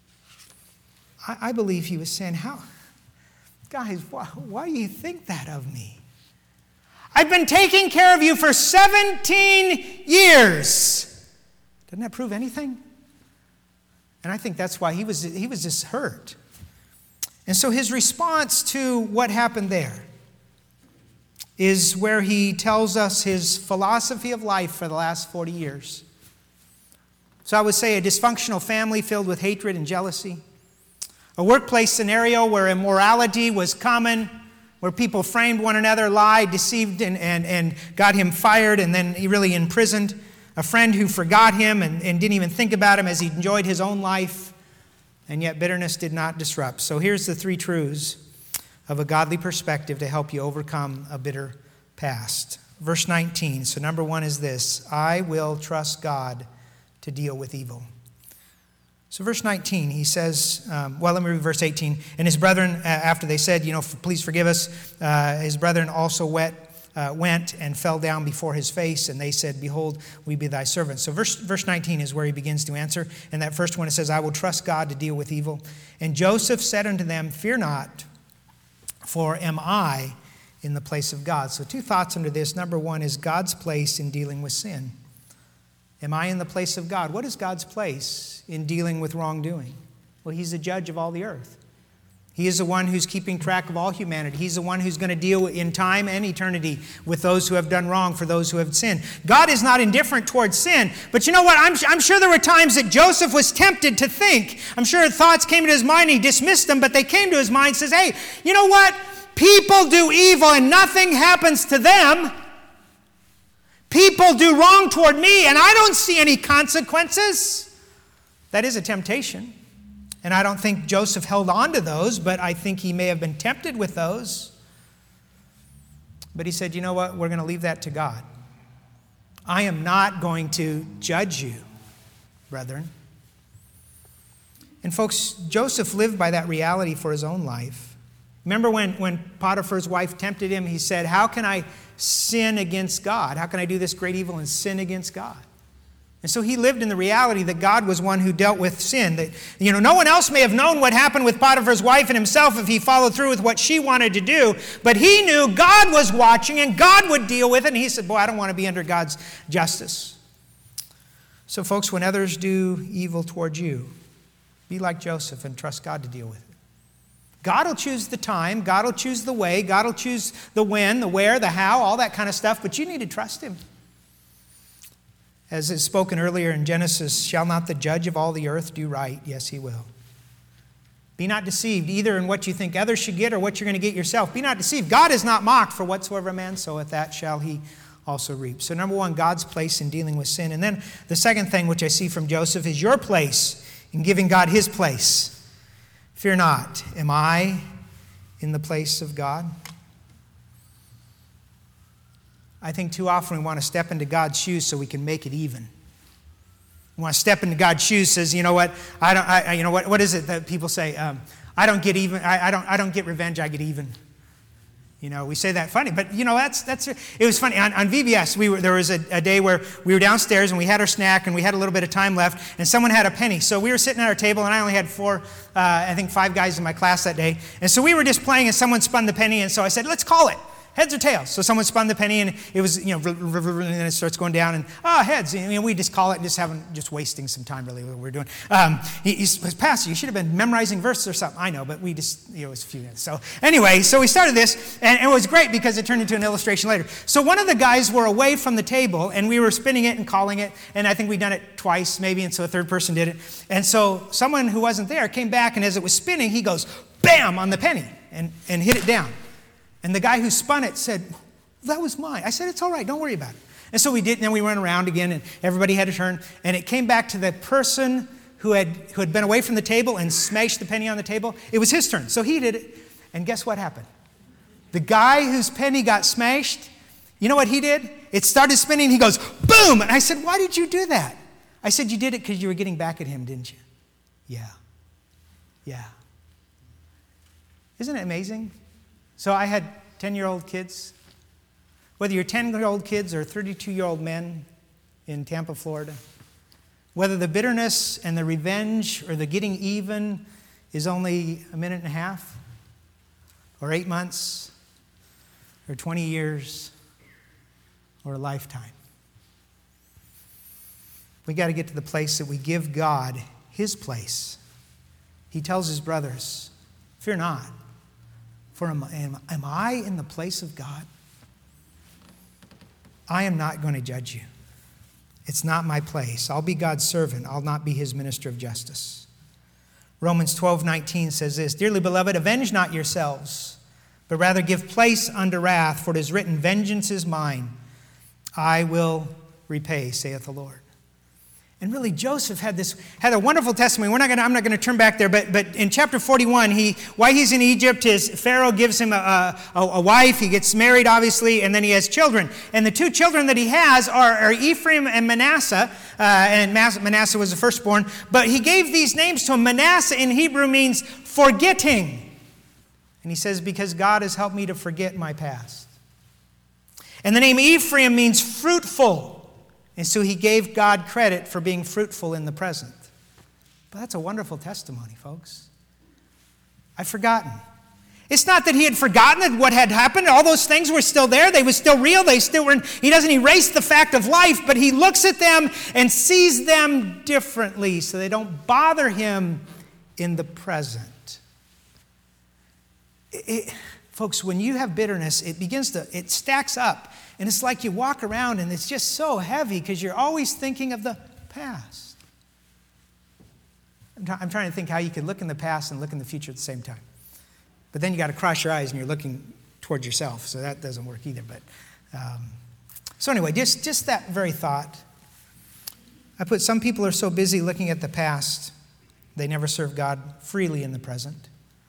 I, I believe he was saying, how, guys, why, why do you think that of me? I've been taking care of you for seventeen years. Doesn't that prove anything? And I think that's why he was, he was just hurt. And so his response to what happened there is where he tells us his philosophy of life for the last forty years. So I would say a dysfunctional family filled with hatred and jealousy. A workplace scenario where immorality was common, where people framed one another, lied, deceived, and, and, and got him fired and then he really imprisoned. A friend who forgot him and, and didn't even think about him as he enjoyed his own life. And yet bitterness did not disrupt. So here's the three truths of a godly perspective to help you overcome a bitter past. Verse nineteen. So number one is this: I will trust God to deal with evil. So verse nineteen, he says, um, well, let me read verse eighteen. And his brethren, uh, after they said, you know, please forgive us, uh, his brethren also wet, uh, went and fell down before his face, and they said, behold, we be thy servants. So verse, verse nineteen is where he begins to answer. And that first one, it says, I will trust God to deal with evil. And Joseph said unto them, fear not, for am I in the place of God? So two thoughts under this. Number one is God's place in dealing with sin. Am I in the place of God? What is God's place in dealing with wrongdoing? Well, he's the judge of all the earth. He is the one who's keeping track of all humanity. He's the one who's going to deal in time and eternity with those who have done wrong, for those who have sinned. God is not indifferent towards sin. But you know what? I'm, I'm sure there were times that Joseph was tempted to think. I'm sure thoughts came to his mind. He dismissed them, but they came to his mind and says, hey, you know what? People do evil and nothing happens to them. People do wrong toward me, and I don't see any consequences. That is a temptation. And I don't think Joseph held on to those, but I think he may have been tempted with those. But he said, you know what? We're going to leave that to God. I am not going to judge you, brethren. And folks, Joseph lived by that reality for his own life. Remember when, when Potiphar's wife tempted him, he said, how can I sin against God? How can I do this great evil and sin against God? And so he lived in the reality that God was one who dealt with sin. That, you know, no one else may have known what happened with Potiphar's wife and himself if he followed through with what she wanted to do. But he knew God was watching and God would deal with it. And he said, boy, I don't want to be under God's justice. So folks, when others do evil towards you, be like Joseph and trust God to deal with it. God will choose the time. God will choose the way. God will choose the when, the where, the how, all that kind of stuff. But you need to trust him. As is spoken earlier in Genesis, shall not the judge of all the earth do right? Yes, he will. Be not deceived, either in what you think others should get or what you're going to get yourself. Be not deceived. God is not mocked, for whatsoever a man soweth, that shall he also reap. So number one, God's place in dealing with sin. And then the second thing which I see from Joseph is your place in giving God his place. Fear not. Am I in the place of God? I think too often we want to step into God's shoes so we can make it even. We want to step into God's shoes, says, you know what? I don't. I, you know what? What is it that people say? Um, I don't get even. I, I don't. I don't get revenge. I get even. You know, we say that funny, but you know that's that's. It was funny on, on V B S. We were there was a, a day where we were downstairs and we had our snack and we had a little bit of time left, and someone had a penny. So we were sitting at our table, and I only had four, uh, I think five guys in my class that day, and so we were just playing, and someone spun the penny, and so I said, let's call it. Heads or tails? So someone spun the penny, and it was, you know, and then it starts going down, and ah, oh, heads. And, you know, we just call it and just having, just wasting some time, really, what we're doing. Um, he, he says, Pastor, you should have been memorizing verses or something. I know, but we just, you know, it was a few minutes. So anyway, so we started this, and it was great because it turned into an illustration later. So one of the guys were away from the table, and we were spinning it and calling it, and I think we'd done it twice, maybe, and so a third person did it. And so someone who wasn't there came back, and as it was spinning, he goes, bam, on the penny, and, and hit it down. And the guy who spun it said, that was mine. I said, it's all right, don't worry about it. And so we did, and then we went around again, and everybody had a turn. And it came back to the person who had, who had been away from the table and smashed the penny on the table. It was his turn, so he did it. And guess what happened? The guy whose penny got smashed, you know what he did? It started spinning, he goes, boom! And I said, why did you do that? I said, you did it because you were getting back at him, didn't you? Yeah. Yeah. Isn't it amazing? So I had ten-year-old kids. Whether you're ten-year-old kids or thirty-two-year-old men in Tampa, Florida, whether the bitterness and the revenge or the getting even is only a minute and a half, or eight months, or twenty years, or a lifetime. We got to get to the place that we give God his place. He tells his brothers, fear not, for am, am, am I in the place of God? I am not going to judge you. It's not my place. I'll be God's servant. I'll not be his minister of justice. Romans twelve nineteen says this, dearly beloved, avenge not yourselves, but rather give place unto wrath, for it is written, vengeance is mine. I will repay, saith the Lord. And really, Joseph had this had a wonderful testimony. We're not going I'm not going to turn back there, but but in chapter forty-one, he while he's in Egypt, his Pharaoh gives him a, a, a wife. He gets married, obviously, and then he has children. And the two children that he has are, are Ephraim and Manasseh. Uh, and Manasseh was the firstborn. But he gave these names to him. Manasseh in Hebrew means forgetting. And he says, because God has helped me to forget my past. And the name Ephraim means fruitful. And so he gave God credit for being fruitful in the present. But that's a wonderful testimony, folks. I've forgotten. It's not that he had forgotten that what had happened. All those things were still there. They were still real. They still were. He doesn't erase the fact of life, but he looks at them and sees them differently so they don't bother him in the present. It, it, folks, when you have bitterness, it begins to, it stacks up. And it's like you walk around and it's just so heavy because you're always thinking of the past. I'm, t- I'm trying to think how you could look in the past and look in the future at the same time. But then you got to cross your eyes and you're looking towards yourself, so that doesn't work either. But um, so anyway, just, just that very thought. I put some people are so busy looking at the past, they never serve God freely in the present.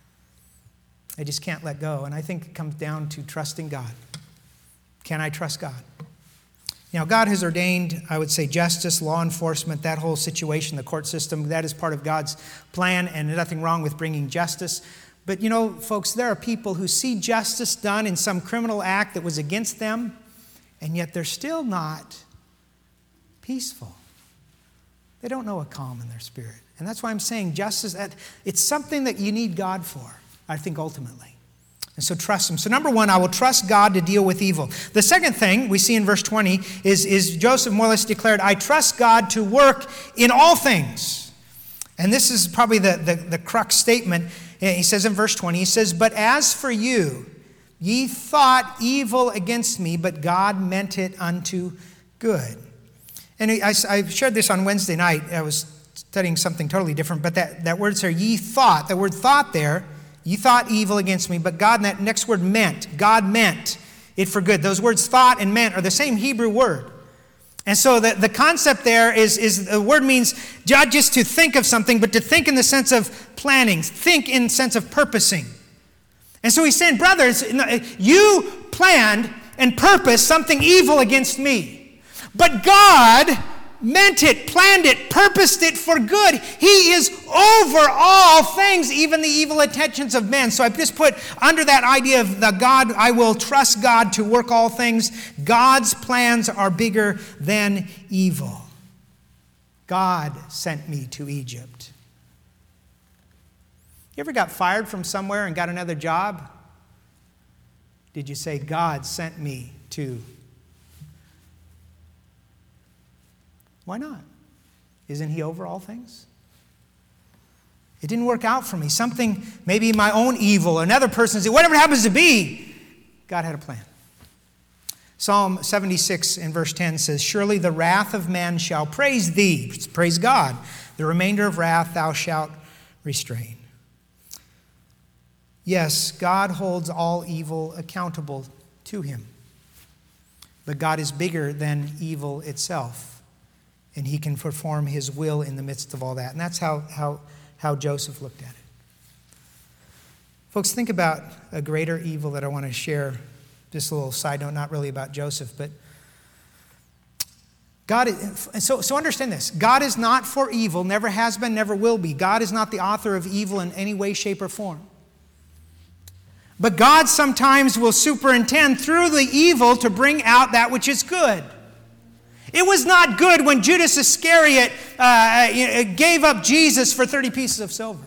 They just can't let go. And I think it comes down to trusting God. Can I trust God? You know, God has ordained, I would say, justice, law enforcement, that whole situation, the court system. That is part of God's plan, and there's nothing wrong with bringing justice. But, you know, folks, there are people who see justice done in some criminal act that was against them, and yet they're still not peaceful. They don't know a calm in their spirit. And that's why I'm saying justice, it's something that you need God for, I think, ultimately. And so trust him. So number one, I will trust God to deal with evil. The second thing we see in verse twenty is, is Joseph more or less declared, I trust God to work in all things. And this is probably the, the, the crux statement. He says in verse twenty, he says, but as for you, ye thought evil against me, but God meant it unto good. And I, I shared this on Wednesday night. I was studying something totally different, but that, that word there, ye thought, the word thought there, you thought evil against me, but God, that next word meant, God meant it for good. Those words thought and meant are the same Hebrew word. And so the, the concept there is, is the word means not just to think of something, but to think in the sense of planning, think in the sense of purposing. And so he's saying, brothers, you planned and purposed something evil against me, but God meant it, planned it, purposed it for good. He is over all things, even the evil intentions of men. So I just put under that idea of the God, I will trust God to work all things. God's plans are bigger than evil. God sent me to Egypt. You ever got fired from somewhere and got another job? Did you say, God sent me to? Why not? Isn't he over all things? It didn't work out for me. Something, maybe my own evil, another person's, whatever it happens to be, God had a plan. Psalm seventy-six in verse ten says, surely the wrath of man shall praise thee. Praise God. The remainder of wrath thou shalt restrain. Yes, God holds all evil accountable to him. But God is bigger than evil itself. And he can perform his will in the midst of all that. And that's how, how, how Joseph looked at it. Folks, think about a greater evil that I want to share. Just a little side note, not really about Joseph, but God is, so, so understand this. God is not for evil, never has been, never will be. God is not the author of evil in any way, shape, or form. But God sometimes will superintend through the evil to bring out that which is good. It was not good when Judas Iscariot uh, gave up Jesus for thirty pieces of silver.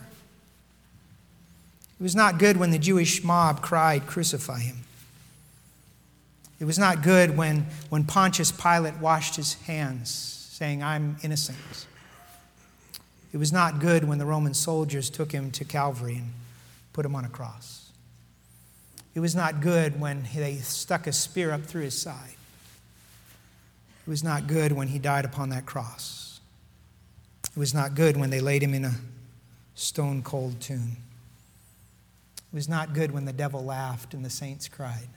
It was not good when the Jewish mob cried, "Crucify him." It was not good when, when Pontius Pilate washed his hands, saying, "I'm innocent." It was not good when the Roman soldiers took him to Calvary and put him on a cross. It was not good when they stuck a spear up through his side. It was not good when he died upon that cross. It was not good when they laid him in a stone-cold tomb. It was not good when the devil laughed and the saints cried.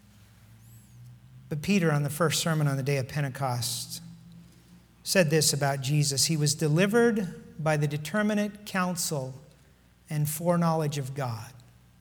But Peter, on the first sermon on the day of Pentecost, said this about Jesus: He was delivered by the determinate counsel and foreknowledge of God.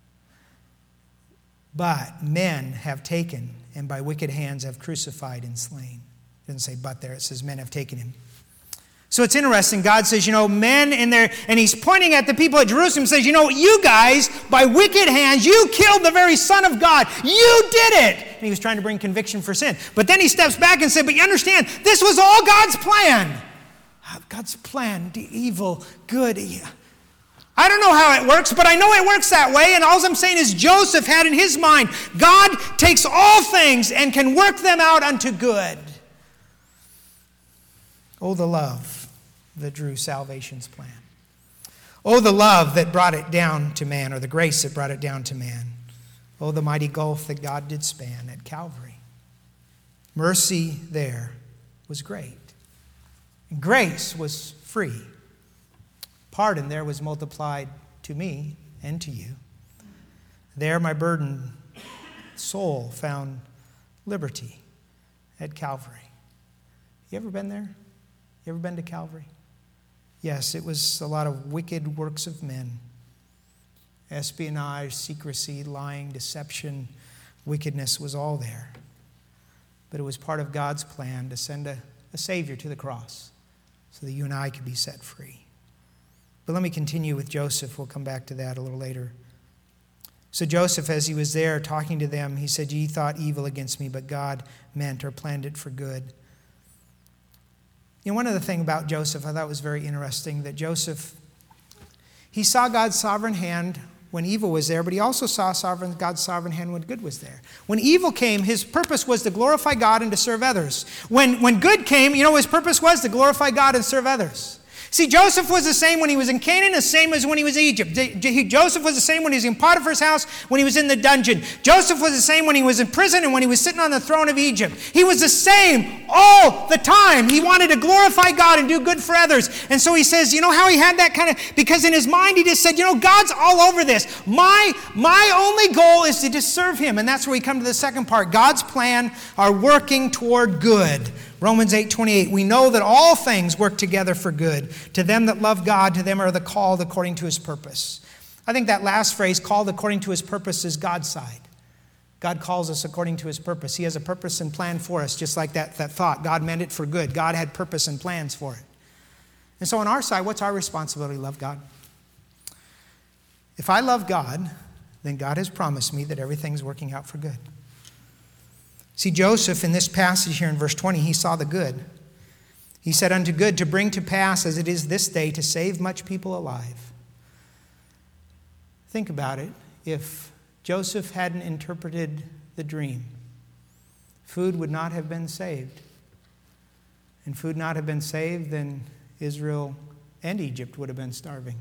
But men have taken, and by wicked hands have crucified and slain. It doesn't say but there, it says men have taken him. So it's interesting. God says, you know, men in there, and he's pointing at the people at Jerusalem, says, you know, you guys, by wicked hands, you killed the very Son of God. You did it. And he was trying to bring conviction for sin. But then he steps back and said, but you understand, this was all God's plan. God's plan, the evil, good. I don't know how it works, but I know it works that way. And all I'm saying is Joseph had in his mind, God takes all things and can work them out unto good. Oh, the love that drew salvation's plan. Oh, the love that brought it down to man, or the grace that brought it down to man. Oh, the mighty gulf that God did span at Calvary. Mercy there was great. Grace was free. Pardon there was multiplied to me and to you. There my burdened soul found liberty at Calvary. You ever been there? You ever been to Calvary? Yes, it was a lot of wicked works of men. Espionage, secrecy, lying, deception, wickedness was all there. But it was part of God's plan to send a, a Savior to the cross so that you and I could be set free. But let me continue with Joseph. We'll come back to that a little later. So Joseph, as he was there talking to them, he said, "Ye thought evil against me, but God meant or planned it for good." You know, one other thing about Joseph I thought was very interesting, that Joseph, he saw God's sovereign hand when evil was there, but he also saw sovereign, God's sovereign hand when good was there. When evil came, his purpose was to glorify God and to serve others. When, when good came, you know what his purpose was? To glorify God and serve others. See, Joseph was the same when he was in Canaan, the same as when he was in Egypt. Joseph was the same when he was in Potiphar's house, when he was in the dungeon. Joseph was the same when he was in prison and when he was sitting on the throne of Egypt. He was the same all the time. He wanted to glorify God and do good for others. And so he says, you know how he had that kind of, because in his mind he just said, you know, God's all over this. My, my only goal is to just serve him. And that's where we come to the second part. God's plan are working toward good. Romans eight twenty-eight, we know that all things work together for good. To them that love God, to them are the called according to his purpose. I think that last phrase, called according to his purpose, is God's side. God calls us according to his purpose. He has a purpose and plan for us, just like that, that thought. God meant it for good. God had purpose and plans for it. And so on our side, what's our responsibility? Love God. If I love God, then God has promised me that everything's working out for good. See, Joseph, in this passage here in verse twenty, he saw the good. He said, unto good, to bring to pass as it is this day, to save much people alive. Think about it. If Joseph hadn't interpreted the dream, food would not have been saved. And food not have been saved, then Israel and Egypt would have been starving.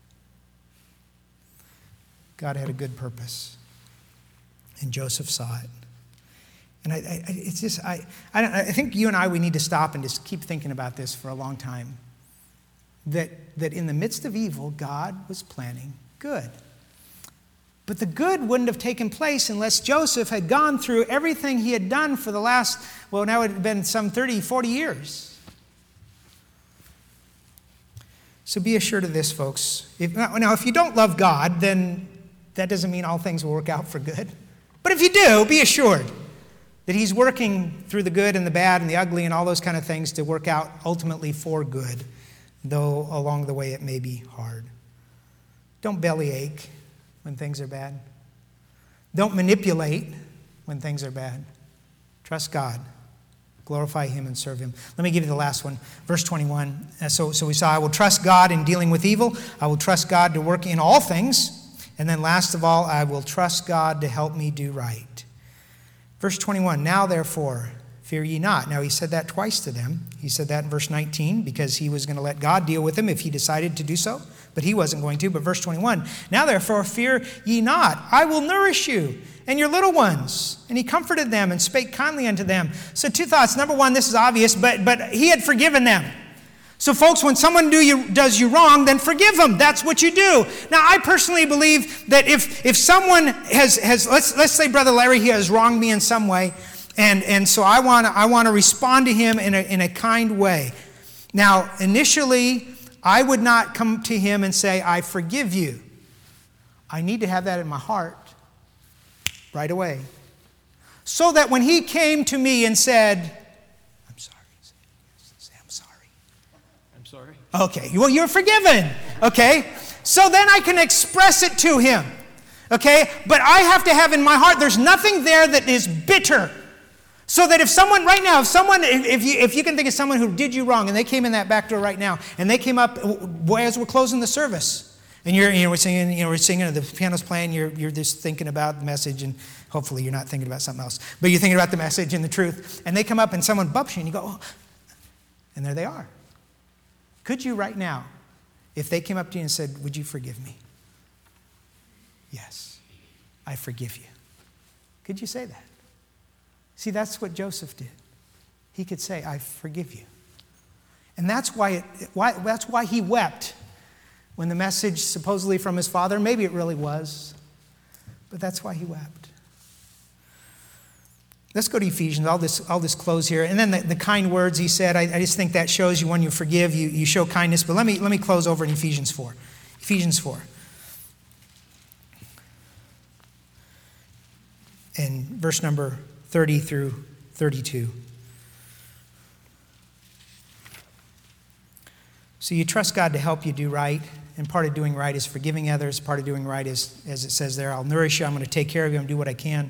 God had a good purpose, and Joseph saw it. And I, I, it's just, I, I, I think you and I, we need to stop and just keep thinking about this for a long time. That, that in the midst of evil, God was planning good. But the good wouldn't have taken place unless Joseph had gone through everything he had done for the last, well, now it had been some thirty, forty years. So be assured of this, folks. If, now, if you don't love God, then that doesn't mean all things will work out for good. But if you do, be assured that he's working through the good and the bad and the ugly and all those kind of things to work out ultimately for good, though along the way it may be hard. Don't bellyache when things are bad. Don't manipulate when things are bad. Trust God. Glorify him and serve him. Let me give you the last one. Verse twenty-one. So, so we saw, I will trust God in dealing with evil. I will trust God to work in all things. And then last of all, I will trust God to help me do right. Verse twenty-one, now therefore, fear ye not. Now he said that twice to them. He said that in verse nineteen because he was going to let God deal with him if he decided to do so. But he wasn't going to. But verse twenty-one, now therefore, fear ye not. I will nourish you and your little ones. And he comforted them and spake kindly unto them. So two thoughts. Number one, this is obvious, but, but he had forgiven them. So folks, when someone do you, does you wrong, then forgive them. That's what you do. Now, I personally believe that if, if someone has, has let's, let's say Brother Larry, he has wronged me in some way, and, and so I want to I want to respond to him in a, in a kind way. Now, initially, I would not come to him and say, I forgive you. I need to have that in my heart right away. So that when he came to me and said, Sorry. Okay, well, you're forgiven. Okay, so then I can express it to him. Okay, but I have to have in my heart, there's nothing there that is bitter. So that if someone, right now, if someone, if you, if you can think of someone who did you wrong and they came in that back door right now and they came up as we're closing the service and you're, you know, we're singing, you know, we're singing, the piano's playing, you're, you're just thinking about the message and hopefully you're not thinking about something else, but you're thinking about the message and the truth and they come up and someone bumps you and you go, oh, and there they are. Could you right now, if they came up to you and said, would you forgive me? Yes, I forgive you. Could you say that? See, that's what Joseph did. He could say, I forgive you. And that's why, it, why, that's why he wept when the message supposedly from his father, maybe it really was, but that's why he wept. Let's go to Ephesians. I'll just, I'll just close here. And then the, the kind words he said, I, I just think that shows you when you forgive, you, you show kindness. But let me, let me close over in Ephesians four. Ephesians four. And verse number thirty through thirty-two. So you trust God to help you do right. And part of doing right is forgiving others. Part of doing right is, as it says there, I'll nourish you. I'm going to take care of you and do what I can.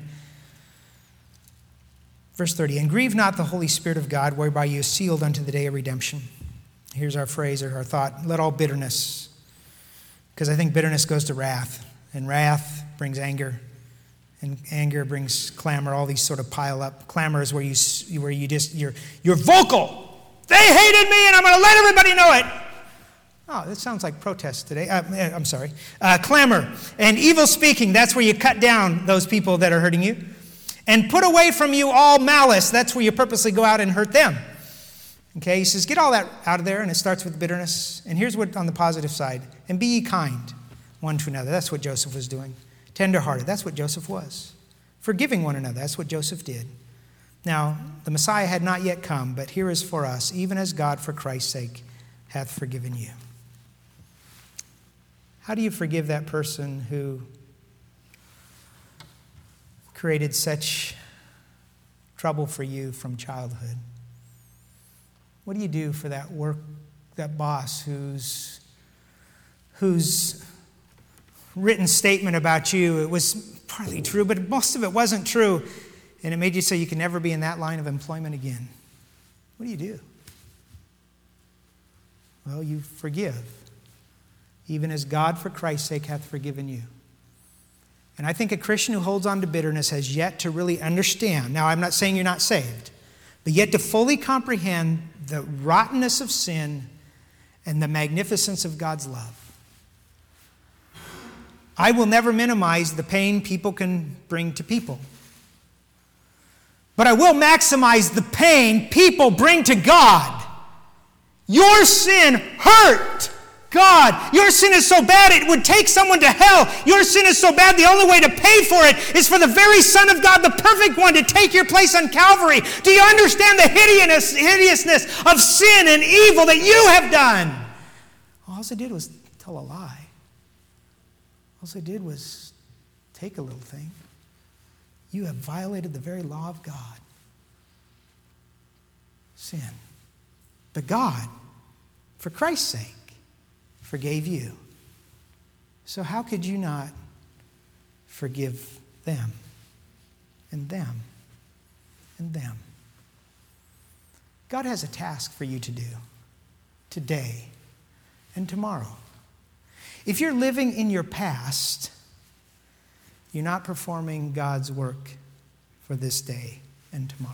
Verse thirty, and grieve not the Holy Spirit of God, whereby you are sealed unto the day of redemption. Here's our phrase or our thought. Let all bitterness, because I think bitterness goes to wrath, and wrath brings anger, and anger brings clamor. All these sort of pile up. Clamor is where you where you just you're you're vocal. They hated me, and I'm going to let everybody know it. Oh, that sounds like protest today. Uh, I'm sorry. Uh, clamor and evil speaking. That's where you cut down those people that are hurting you. And put away from you all malice. That's where you purposely go out and hurt them. Okay, he says, get all that out of there, and it starts with bitterness. And here's what on the positive side. And be ye kind one to another. That's what Joseph was doing. Tenderhearted. That's what Joseph was. Forgiving one another. That's what Joseph did. Now, the Messiah had not yet come, but here is for us, even as God for Christ's sake hath forgiven you. How do you forgive that person who created such trouble for you from childhood? What do you do for that work, that boss whose whose written statement about you, it was partly true, but most of it wasn't true, and it made you say you can never be in that line of employment again? What do you do? Well, you forgive, even as God for Christ's sake hath forgiven you. And I think a Christian who holds on to bitterness has yet to really understand. Now, I'm not saying you're not saved, but yet to fully comprehend the rottenness of sin and the magnificence of God's love. I will never minimize the pain people can bring to people. But I will maximize the pain people bring to God. Your sin hurt God. Your sin is so bad it would take someone to hell. Your sin is so bad the only way to pay for it is for the very Son of God, the perfect one, to take your place on Calvary. Do you understand the hideousness, hideousness of sin and evil that you have done? All I did was tell a lie. All I did was take a little thing. You have violated the very law of God. Sin. But God, for Christ's sake, forgave you. So how could you not forgive them and them and them? God has a task for you to do today and tomorrow. If you're living in your past, you're not performing God's work for this day and tomorrow.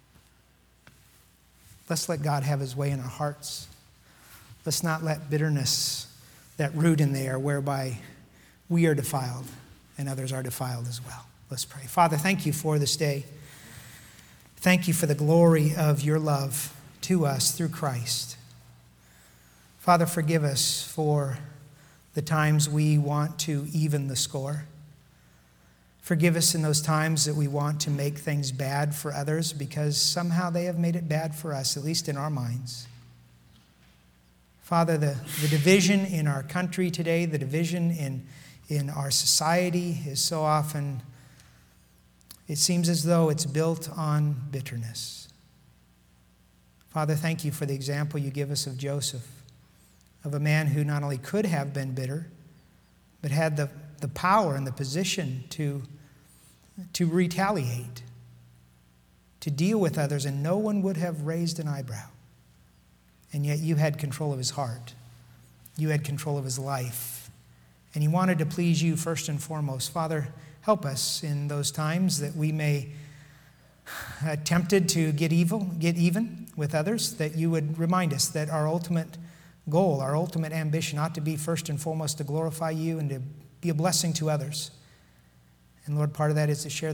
Let's let God have his way in our hearts. Let's not let bitterness, that root in there whereby we are defiled and others are defiled as well. Let's pray. Father, thank you for this day. Thank you for the glory of your love to us through Christ. Father, forgive us for the times we want to even the score. Forgive us in those times that we want to make things bad for others because somehow they have made it bad for us, at least in our minds. Father, the, the division in our country today, the division in, in our society is so often, it seems as though it's built on bitterness. Father, thank you for the example you give us of Joseph, of a man who not only could have been bitter, but had the, the power and the position to, to retaliate, to deal with others, and no one would have raised an eyebrow. And yet you had control of his heart. You had control of his life. And he wanted to please you first and foremost. Father, help us in those times that we may uh, tempted to get evil, get even with others, that you would remind us that our ultimate goal, our ultimate ambition ought to be first and foremost to glorify you and to be a blessing to others. And Lord, part of that is to share